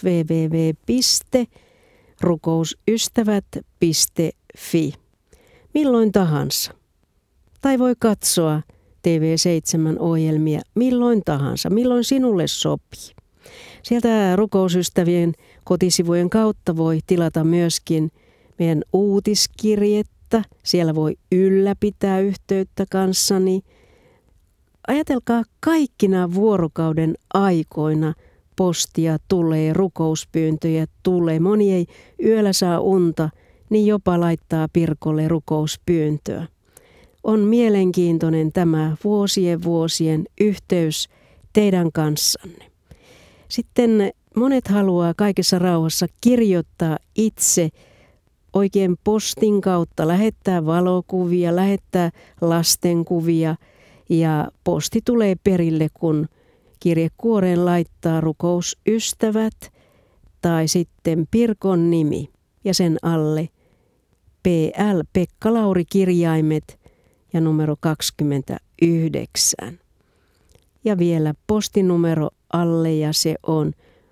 www.rukousystävät.fi. Milloin tahansa. Tai voi katsoa TV7-ohjelmia milloin tahansa, milloin sinulle sopii. Sieltä Rukousystävien kotisivujen kautta voi tilata myöskin meidän uutiskirjettä. Siellä voi ylläpitää yhteyttä kanssani. Ajatelkaa, kaikkina vuorokauden aikoina postia tulee, rukouspyyntöjä tulee. Moni ei yöllä saa unta, niin jopa laittaa Pirkolle rukouspyyntöä. On mielenkiintoinen tämä vuosien yhteys teidän kanssanne. Sitten monet haluaa kaikessa rauhassa kirjoittaa itse oikein postin kautta, lähettää valokuvia, lähettää lastenkuvia ja posti tulee perille, kun kirjekuoreen laittaa rukousystävät tai sitten Pirkon nimi ja sen alle PL Pekka Lauri kirjaimet ja numero 29. Ja vielä postinumero alle ja se on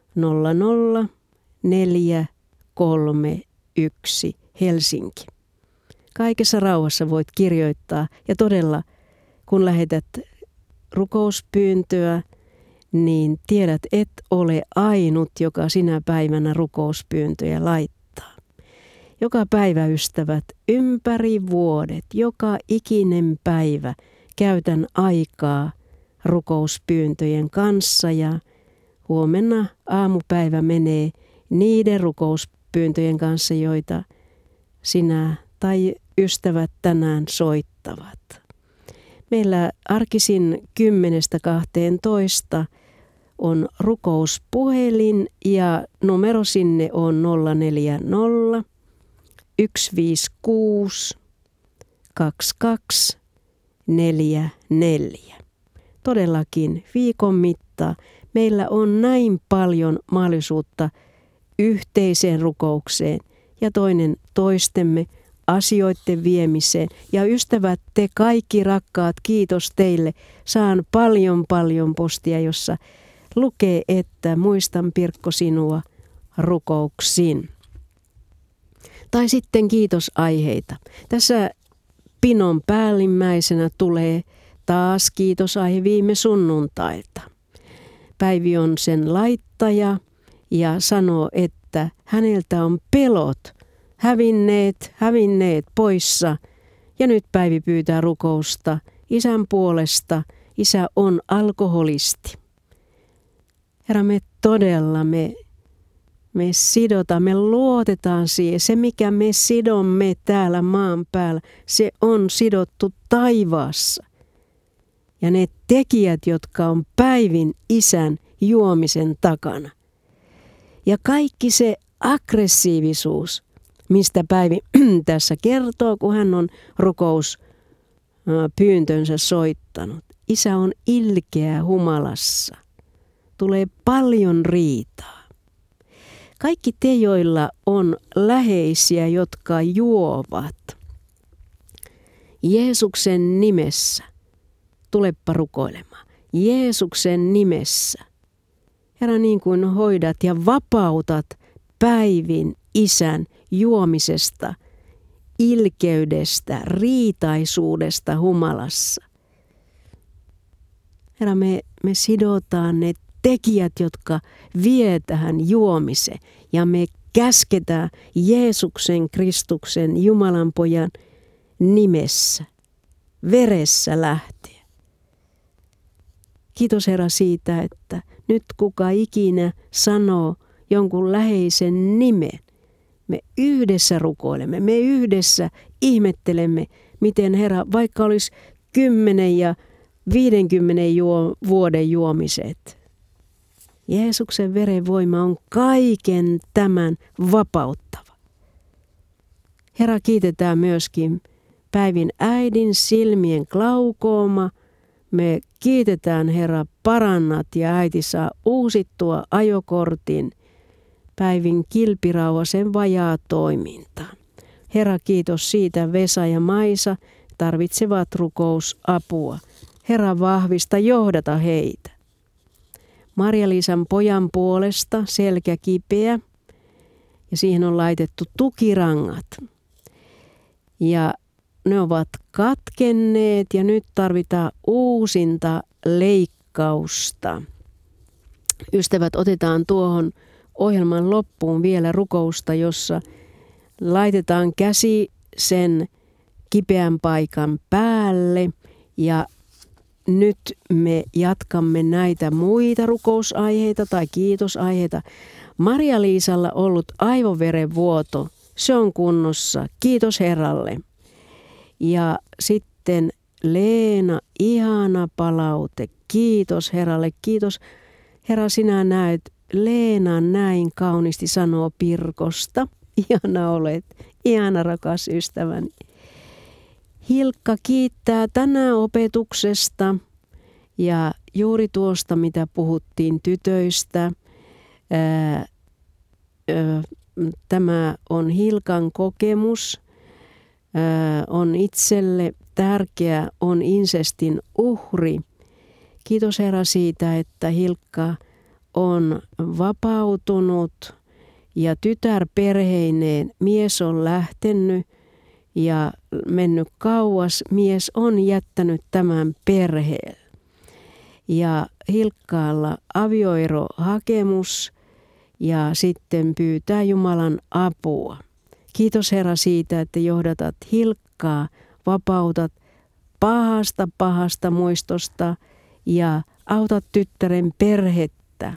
00431 Helsinki. Kaikessa rauhassa voit kirjoittaa ja todella kun lähetät rukouspyyntöä, niin tiedät, et ole ainut, joka sinä päivänä rukouspyyntöjä laittaa. Joka päivä, ystävät, ympäri vuodet, joka ikinen päivä käytän aikaa rukouspyyntöjen kanssa ja huomenna aamupäivä menee niiden rukouspyyntöjen kanssa, joita sinä tai ystävät tänään soittavat. Meillä arkisin 10-12 on rukouspuhelin ja numero sinne on 040 156 2244. Todellakin viikon mittaan meillä on näin paljon mahdollisuutta yhteiseen rukoukseen ja toinen toistemme asioiden viemiseen. Ja ystävät, te kaikki rakkaat, kiitos teille. Saan paljon postia, jossa lukee, että muistan Pirkko sinua rukouksin. Tai sitten kiitosaiheita. Tässä pinon päällimmäisenä tulee taas kiitosaihe viime sunnuntailta. Päivi on sen laittaja ja sanoo, että häneltä on pelot hävinneet poissa. Ja nyt Päivi pyytää rukousta isän puolesta. Isä on alkoholisti. Herra, me todella, me sidotaan, me luotetaan siihen. Se, mikä me sidomme täällä maan päällä, se on sidottu taivaassa. Ja ne tekijät, jotka on Päivin isän juomisen takana. Ja kaikki se aggressiivisuus, mistä Päivi tässä kertoo, kun hän on rukouspyyntönsä soittanut. Isä on ilkeä humalassa. Tulee paljon riitaa. Kaikki te, joilla on läheisiä, jotka juovat. Jeesuksen nimessä. Tulepa rukoilemaan. Jeesuksen nimessä. Herra, niin kuin hoidat ja vapautat Päivin isän juomisesta, ilkeydestä, riitaisuudesta humalassa. Herra, me sidotaan ne tekijät, jotka vie tähän juomiseen ja me käsketään Jeesuksen Kristuksen Jumalan pojan nimessä, veressä lähtien. Kiitos Herra siitä, että nyt kuka ikinä sanoo jonkun läheisen nimen, me yhdessä rukoilemme, me yhdessä ihmettelemme, miten Herra, vaikka olisi 10 ja 50 vuoden juomiset. Jeesuksen veren voima on kaiken tämän vapauttava. Herra, kiitetään myöskin Päivin äidin silmien glaukooma. Me kiitetään, Herra, parannat ja äiti saa uusittua ajokortin. Päivin kilpirauha, sen vajaa toiminta. Herra, kiitos siitä, Vesa ja Maisa tarvitsevat rukousapua. Herra, vahvista, johdata heitä. Marja-Liisan pojan puolesta selkä kipeä ja siihen on laitettu tukirangat. Ja ne ovat katkenneet ja nyt tarvitaan uusinta leikkausta. Ystävät, otetaan tuohon ohjelman loppuun vielä rukousta, jossa laitetaan käsi sen kipeän paikan päälle ja nyt me jatkamme näitä muita rukousaiheita tai kiitosaiheita. Marja-Liisalla ollut aivoverenvuoto, se on kunnossa. Kiitos Herralle. Ja sitten Leena, ihana palaute. Kiitos Herralle. Kiitos Herra, sinä näet Leenan näin kauniisti, sanoo Pirkosta. Ihana olet, ihana rakas ystäväni. Hilkka kiittää tänään opetuksesta ja juuri tuosta, mitä puhuttiin tytöistä. Tämä on Hilkan kokemus. On itselle tärkeä, on insestin uhri. Kiitos Herra siitä, että Hilkka on vapautunut ja tytär perheineen. Mies on lähtenyt ja mennyt kauas. Mies on jättänyt tämän perheen. Ja Hilkkaalla avioerohakemus ja sitten pyytää Jumalan apua. Kiitos Herra siitä, että johdatat Hilkkaa, vapautat pahasta muistosta ja autat tyttären perhettä.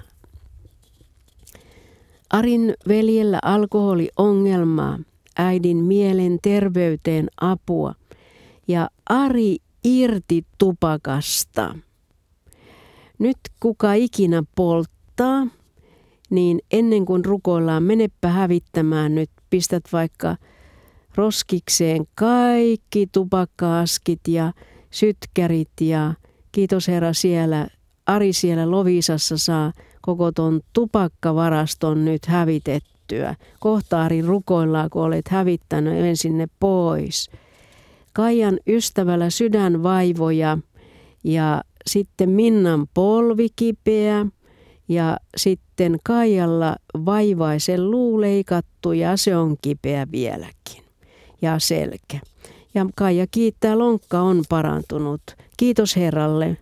Arin veljellä alkoholiongelmaa, äidin mielen terveyteen apua ja Ari irti tupakasta. Nyt kuka ikinä polttaa, niin ennen kuin rukoillaan, menepä hävittämään nyt, pistät vaikka roskikseen kaikki tupakka-askit ja sytkärit ja kiitos Herra siellä, Ari siellä Loviisassa saa koko ton tupakkavaraston nyt hävitettyä. Kohta Ari rukoillaan, kun olet hävittänyt ensin ne pois. Kaijan ystävällä sydänvaivoja ja sitten Minnan polvi kipeä ja sitten Kaijalla vaivaisen luu leikattu ja se on kipeä vieläkin ja selkä. Ja Kaija kiittää, lonkka on parantunut. Kiitos Herralle.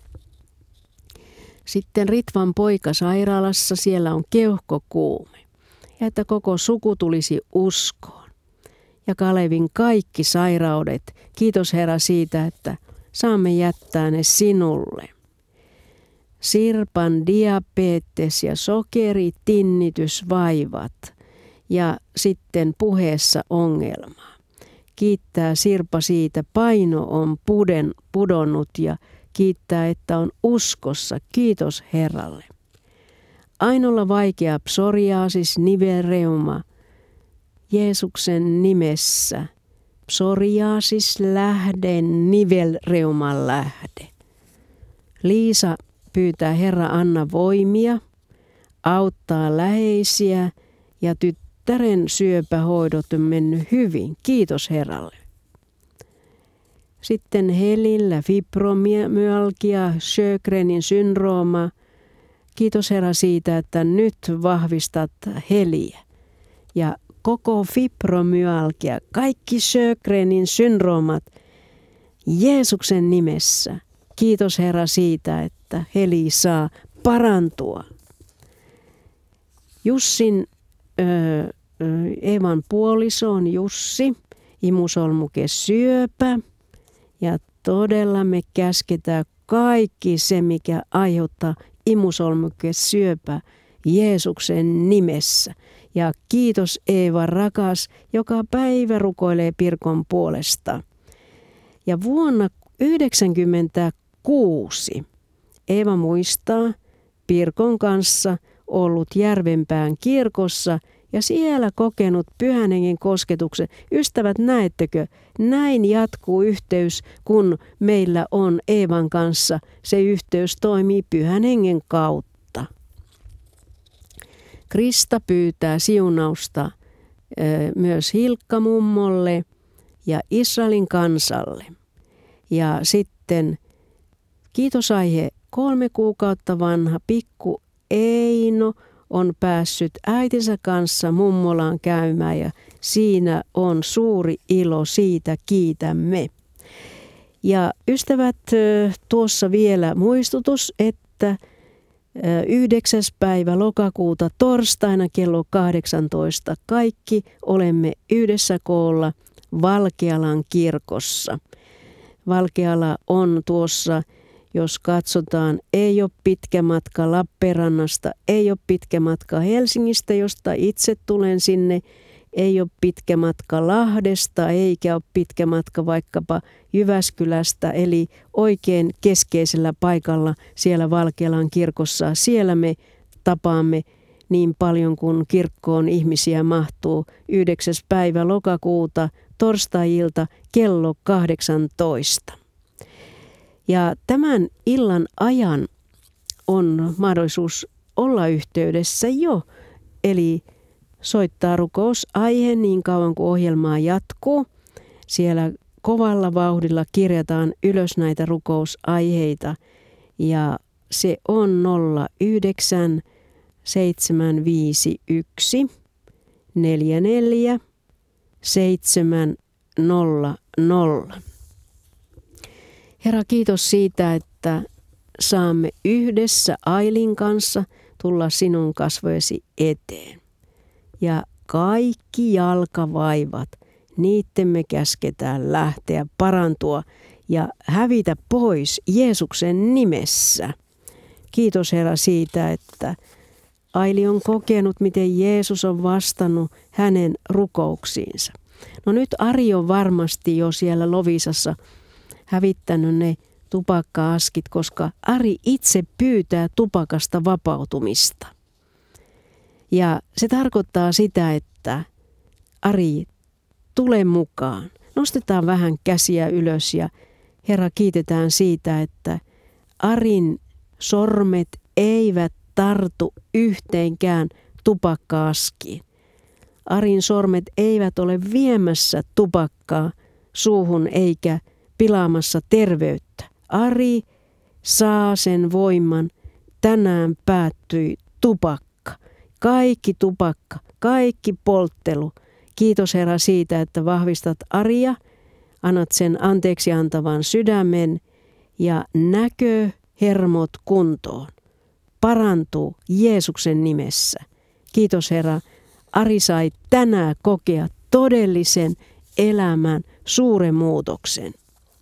Sitten Ritvan poika sairaalassa, siellä on keuhkokuume. Ja että koko suku tulisi uskoon. Ja Kalevin kaikki sairaudet, kiitos Herra siitä, että saamme jättää ne sinulle. Sirpan diabetes ja sokeri, tinnitysvaivat ja sitten puheessa ongelma. Kiittää Sirpa siitä, paino on pudonnut ja kiittää, että on uskossa. Kiitos Herralle. Ainolla vaikea psoriaasis, nivelreuma. Jeesuksen nimessä. Psoriaasis lähde, nivelreuman lähde. Liisa pyytää Herra anna voimia, auttaa läheisiä ja tyttären syöpähoidot on mennyt hyvin. Kiitos Herralle. Sitten Helillä fibromyalgia, Sjögrenin syndrooma. Kiitos Herra siitä, että nyt vahvistat Heliä. Ja koko fibromyalgia, kaikki Sjögrenin syndroomat Jeesuksen nimessä. Kiitos Herra siitä, että Heli saa parantua. Jussin, Eevan puoliso on Jussi, imusolmukesyöpä. Ja todella me käsketään kaikki se, mikä aiheuttaa imusolmukesyöpä Jeesuksen nimessä. Ja kiitos Eeva rakas, joka päivä rukoilee Pirkon puolesta. Ja vuonna 1996 Eeva muistaa Pirkon kanssa ollut Järvenpään kirkossa ja siellä kokenut Pyhän Hengen kosketuksen. Ystävät, näettekö, näin jatkuu yhteys, kun meillä on Eevan kanssa. Se yhteys toimii Pyhän Hengen kautta. Krista pyytää siunausta myös Hilkka-mummolle ja Israelin kansalle. Ja sitten kiitosaihe 3 kuukautta vanha pikku Eino on päässyt äitinsä kanssa mummolaan käymään ja siinä on suuri ilo, siitä kiitämme. Ja ystävät, tuossa vielä muistutus, että 9. päivä lokakuuta torstaina kello 18 kaikki olemme yhdessä koolla Valkealan kirkossa. Valkeala on tuossa, jos katsotaan, ei ole pitkä matka Lappeenrannasta, ei ole pitkä matka Helsingistä, josta itse tulen sinne, ei ole pitkä matka Lahdesta eikä ole pitkä matka vaikkapa Jyväskylästä, eli oikein keskeisellä paikalla siellä Valkealan kirkossa. Siellä me tapaamme niin paljon kuin kirkkoon ihmisiä mahtuu 9. päivä lokakuuta torstai-ilta kello 18. Ja tämän illan ajan on mahdollisuus olla yhteydessä jo, eli soittaa rukousaihe niin kauan kuin ohjelmaa jatkuu. Siellä kovalla vauhdilla kirjataan ylös näitä rukousaiheita ja se on 09 751 44 700. Herra, kiitos siitä, että saamme yhdessä Ailin kanssa tulla sinun kasvojesi eteen. Ja kaikki jalkavaivat, niitten me käsketään lähteä, parantua ja hävitä pois Jeesuksen nimessä. Kiitos Herra siitä, että Aili on kokenut, miten Jeesus on vastannut hänen rukouksiinsa. No nyt Ari on varmasti jo siellä Loviisassa hävittänyt ne tupakka-askit, koska Ari itse pyytää tupakasta vapautumista. Ja se tarkoittaa sitä, että Ari, tule mukaan. Nostetaan vähän käsiä ylös ja Herra, kiitetään siitä, että Arin sormet eivät tartu yhteenkään tupakka-askiin. Arin sormet eivät ole viemässä tupakkaa suuhun eikä pilaamassa terveyttä. Ari saa sen voiman. Tänään päättyi tupakka. Kaikki tupakka, kaikki polttelu. Kiitos Herra siitä, että vahvistat Aria, annat sen anteeksi antavan sydämen ja näköhermot kuntoon. Parantuu Jeesuksen nimessä. Kiitos Herra, Ari sai tänään kokea todellisen elämän suuren muutoksen.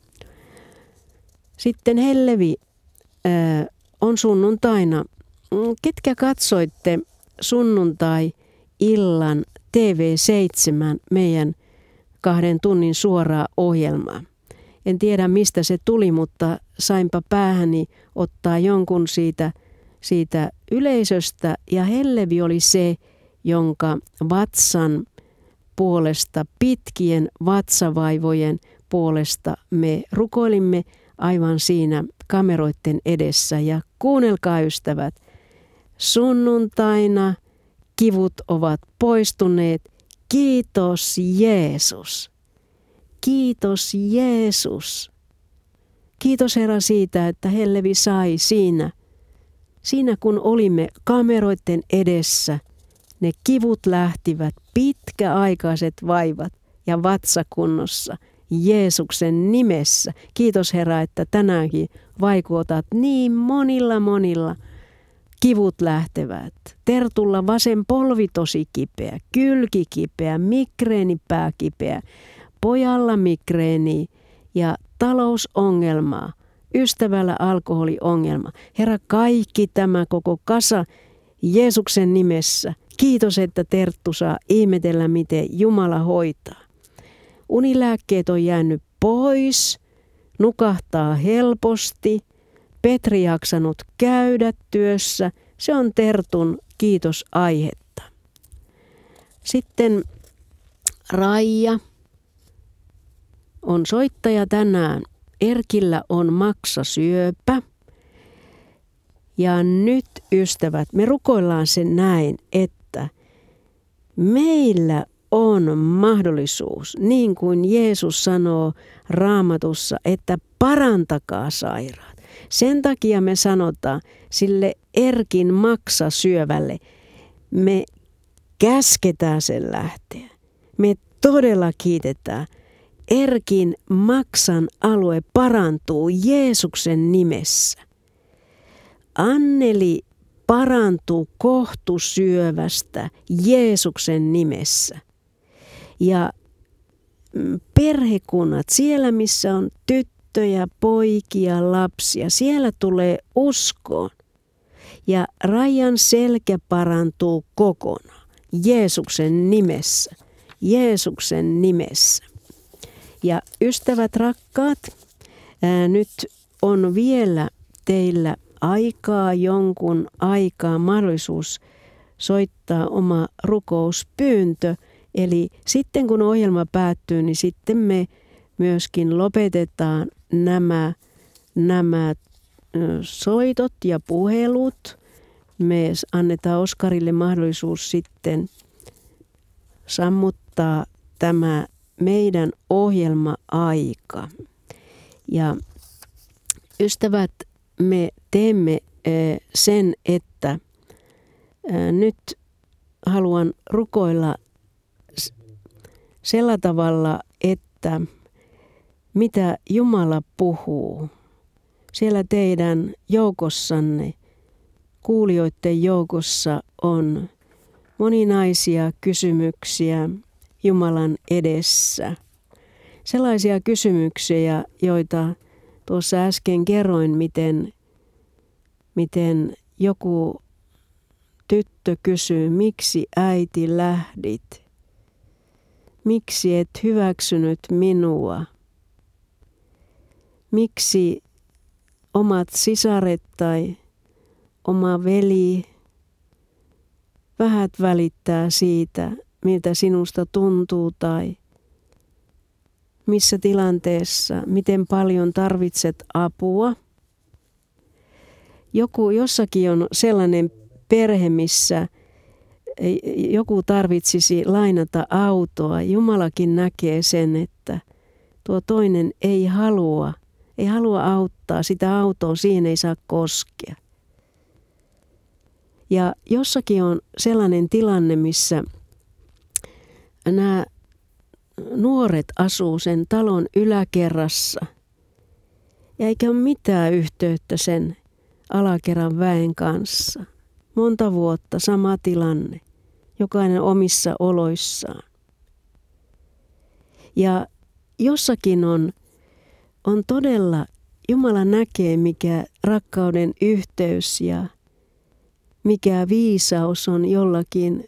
Sitten Hellevi on sunnuntaina. Ketkä katsoitte sunnuntai-illan TV7 meidän 2 tunnin suoraa ohjelmaa? En tiedä mistä se tuli, mutta sainpa päähäni ottaa jonkun siitä yleisöstä. Ja Hellevi oli se, jonka vatsan puolesta, pitkien vatsavaivojen puolesta me rukoilimme aivan siinä kameroiden edessä. Ja kuunnelkaa ystävät, sunnuntaina kivut ovat poistuneet. Kiitos Jeesus. Kiitos Jeesus. Kiitos Herra siitä, että Hellevi sai siinä kun olimme kameroiden edessä, ne kivut lähtivät, pitkäaikaiset vaivat ja vatsakunnossa Jeesuksen nimessä. Kiitos Herra, että tänäänkin vaikutat niin monilla kivut lähtevät. Tertulla vasen polvi tosi kipeä, kylki kipeä, migreenipää kipeä, pojalla migreeni ja talousongelmaa, ystävällä alkoholiongelma. Herra, kaikki tämä koko kasa Jeesuksen nimessä. Kiitos, että Terttu saa ihmetellä, miten Jumala hoitaa. Unilääkkeet on jäänyt pois, nukahtaa helposti, Petri jaksanut käydä työssä. Se on Tertun kiitosaihetta. Sitten Raija on soittaja tänään. Erkillä on maksasyöpä. Ja nyt ystävät, me rukoillaan sen näin, että meillä on mahdollisuus, niin kuin Jeesus sanoo Raamatussa, että parantakaa sairaat. Sen takia me sanotaan sille Erkin maksasyövälle, me käsketään sen lähteä. Me todella kiitetään. Erkin maksan alue parantuu Jeesuksen nimessä. Anneli parantuu kohtusyövästä Jeesuksen nimessä. Ja perhekunnat, siellä missä on tyttöjä, poikia, lapsia, siellä tulee uskoon. Ja Rajan selkä parantuu kokonaan Jeesuksen nimessä. Jeesuksen nimessä. Ja ystävät rakkaat, nyt on vielä teillä jonkun aikaa mahdollisuus soittaa oma rukouspyyntö. Eli sitten kun ohjelma päättyy, niin sitten me myöskin lopetetaan nämä soitot ja puhelut. Me annetaan Oskarille mahdollisuus sitten sammuttaa tämä meidän ohjelma-aika. Ja ystävät, me teemme sen, että nyt haluan rukoilla sillä tavalla, että mitä Jumala puhuu. Siellä teidän joukossanne, kuulijoiden joukossa on moninaisia kysymyksiä Jumalan edessä. Sellaisia kysymyksiä, joita tuossa äsken kerroin, miten joku tyttö kysyy, miksi äiti lähdit? Miksi et hyväksynyt minua? Miksi omat sisaret tai oma veli vähät välittää siitä, miltä sinusta tuntuu tai missä tilanteessa, miten paljon tarvitset apua? Jossakin on sellainen perhe, missä joku tarvitsisi lainata autoa. Jumalakin näkee sen, että tuo toinen ei halua auttaa. Sitä autoa siihen ei saa koskea. Ja jossakin on sellainen tilanne, missä nämä nuoret asuu sen talon yläkerrassa. Ja eikä ole mitään yhteyttä sen alakerran väen kanssa. Monta vuotta sama tilanne, jokainen omissa oloissaan. Ja jossakin on todella, Jumala näkee mikä rakkauden yhteys ja mikä viisaus on jollakin.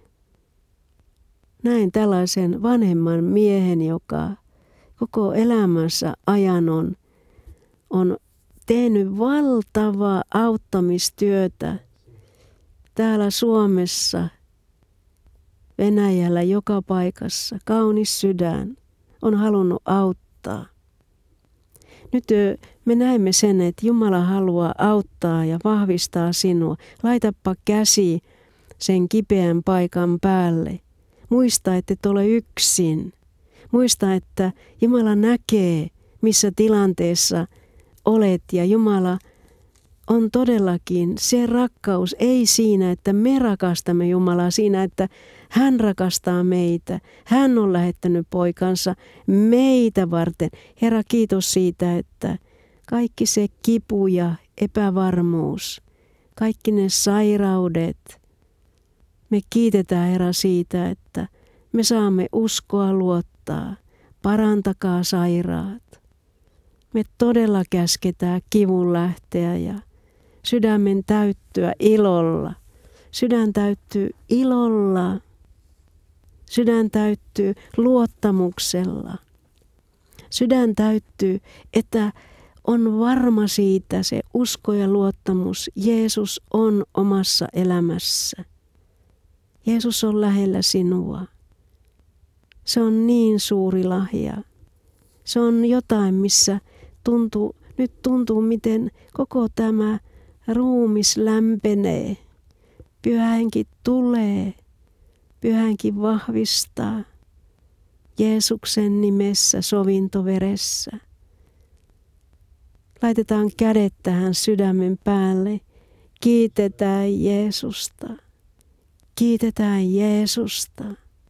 Näin tällaisen vanhemman miehen, joka koko elämänsä ajan on tehnyt valtavaa auttamistyötä täällä Suomessa, Venäjällä, joka paikassa. Kaunis sydän on halunnut auttaa. Nyt me näemme sen, että Jumala haluaa auttaa ja vahvistaa sinua. Laitapa käsi sen kipeän paikan päälle. Muista, että et ole yksin. Muista, että Jumala näkee, missä tilanteessa olet, ja Jumala on todellakin se rakkaus, ei siinä, että me rakastamme Jumalaa, siinä, että hän rakastaa meitä. Hän on lähettänyt poikansa meitä varten. Herra, kiitos siitä, että kaikki se kipu ja epävarmuus, kaikki ne sairaudet, me kiitetään, Herra, siitä, että me saamme uskoa luottaa. Parantakaa sairaat. Me todella käsketään kivun lähteä ja sydämen täyttyä ilolla. Sydän täyttyy ilolla. Sydän täyttyy luottamuksella. Sydän täyttyy, että on varma siitä se usko ja luottamus. Jeesus on omassa elämässä. Jeesus on lähellä sinua. Se on niin suuri lahja. Se on jotain, missä nyt tuntuu, miten koko tämä ruumis lämpenee. Pyhä Henki tulee. Pyhä Henki vahvistaa. Jeesuksen nimessä sovintoveressä. Laitetaan kädet tähän sydämen päälle. Kiitetään Jeesusta. Kiitetään Jeesusta.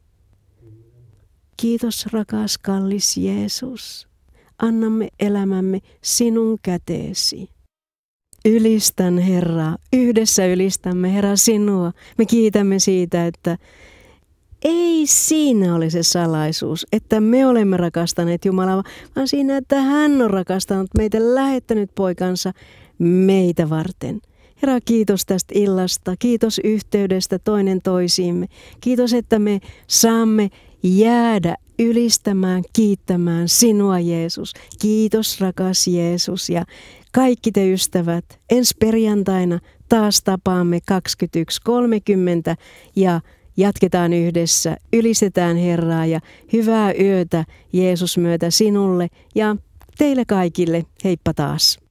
Kiitos, rakas kallis Jeesus. Annamme elämämme sinun käteesi. Ylistän, Herra. Yhdessä ylistämme, Herra, sinua. Me kiitämme siitä, että ei siinä ole se salaisuus, että me olemme rakastaneet Jumalaa, vaan siinä, että hän on rakastanut meitä, lähettänyt poikansa meitä varten. Herra, kiitos tästä illasta. Kiitos yhteydestä toinen toisiimme. Kiitos, että me saamme jäädä ylistämään, kiittämään sinua Jeesus. Kiitos rakas Jeesus ja kaikki te ystävät, ensi perjantaina taas tapaamme 21.30 ja jatketaan yhdessä, ylistetään Herraa ja hyvää yötä Jeesus myötä sinulle ja teille kaikille. Heippa taas.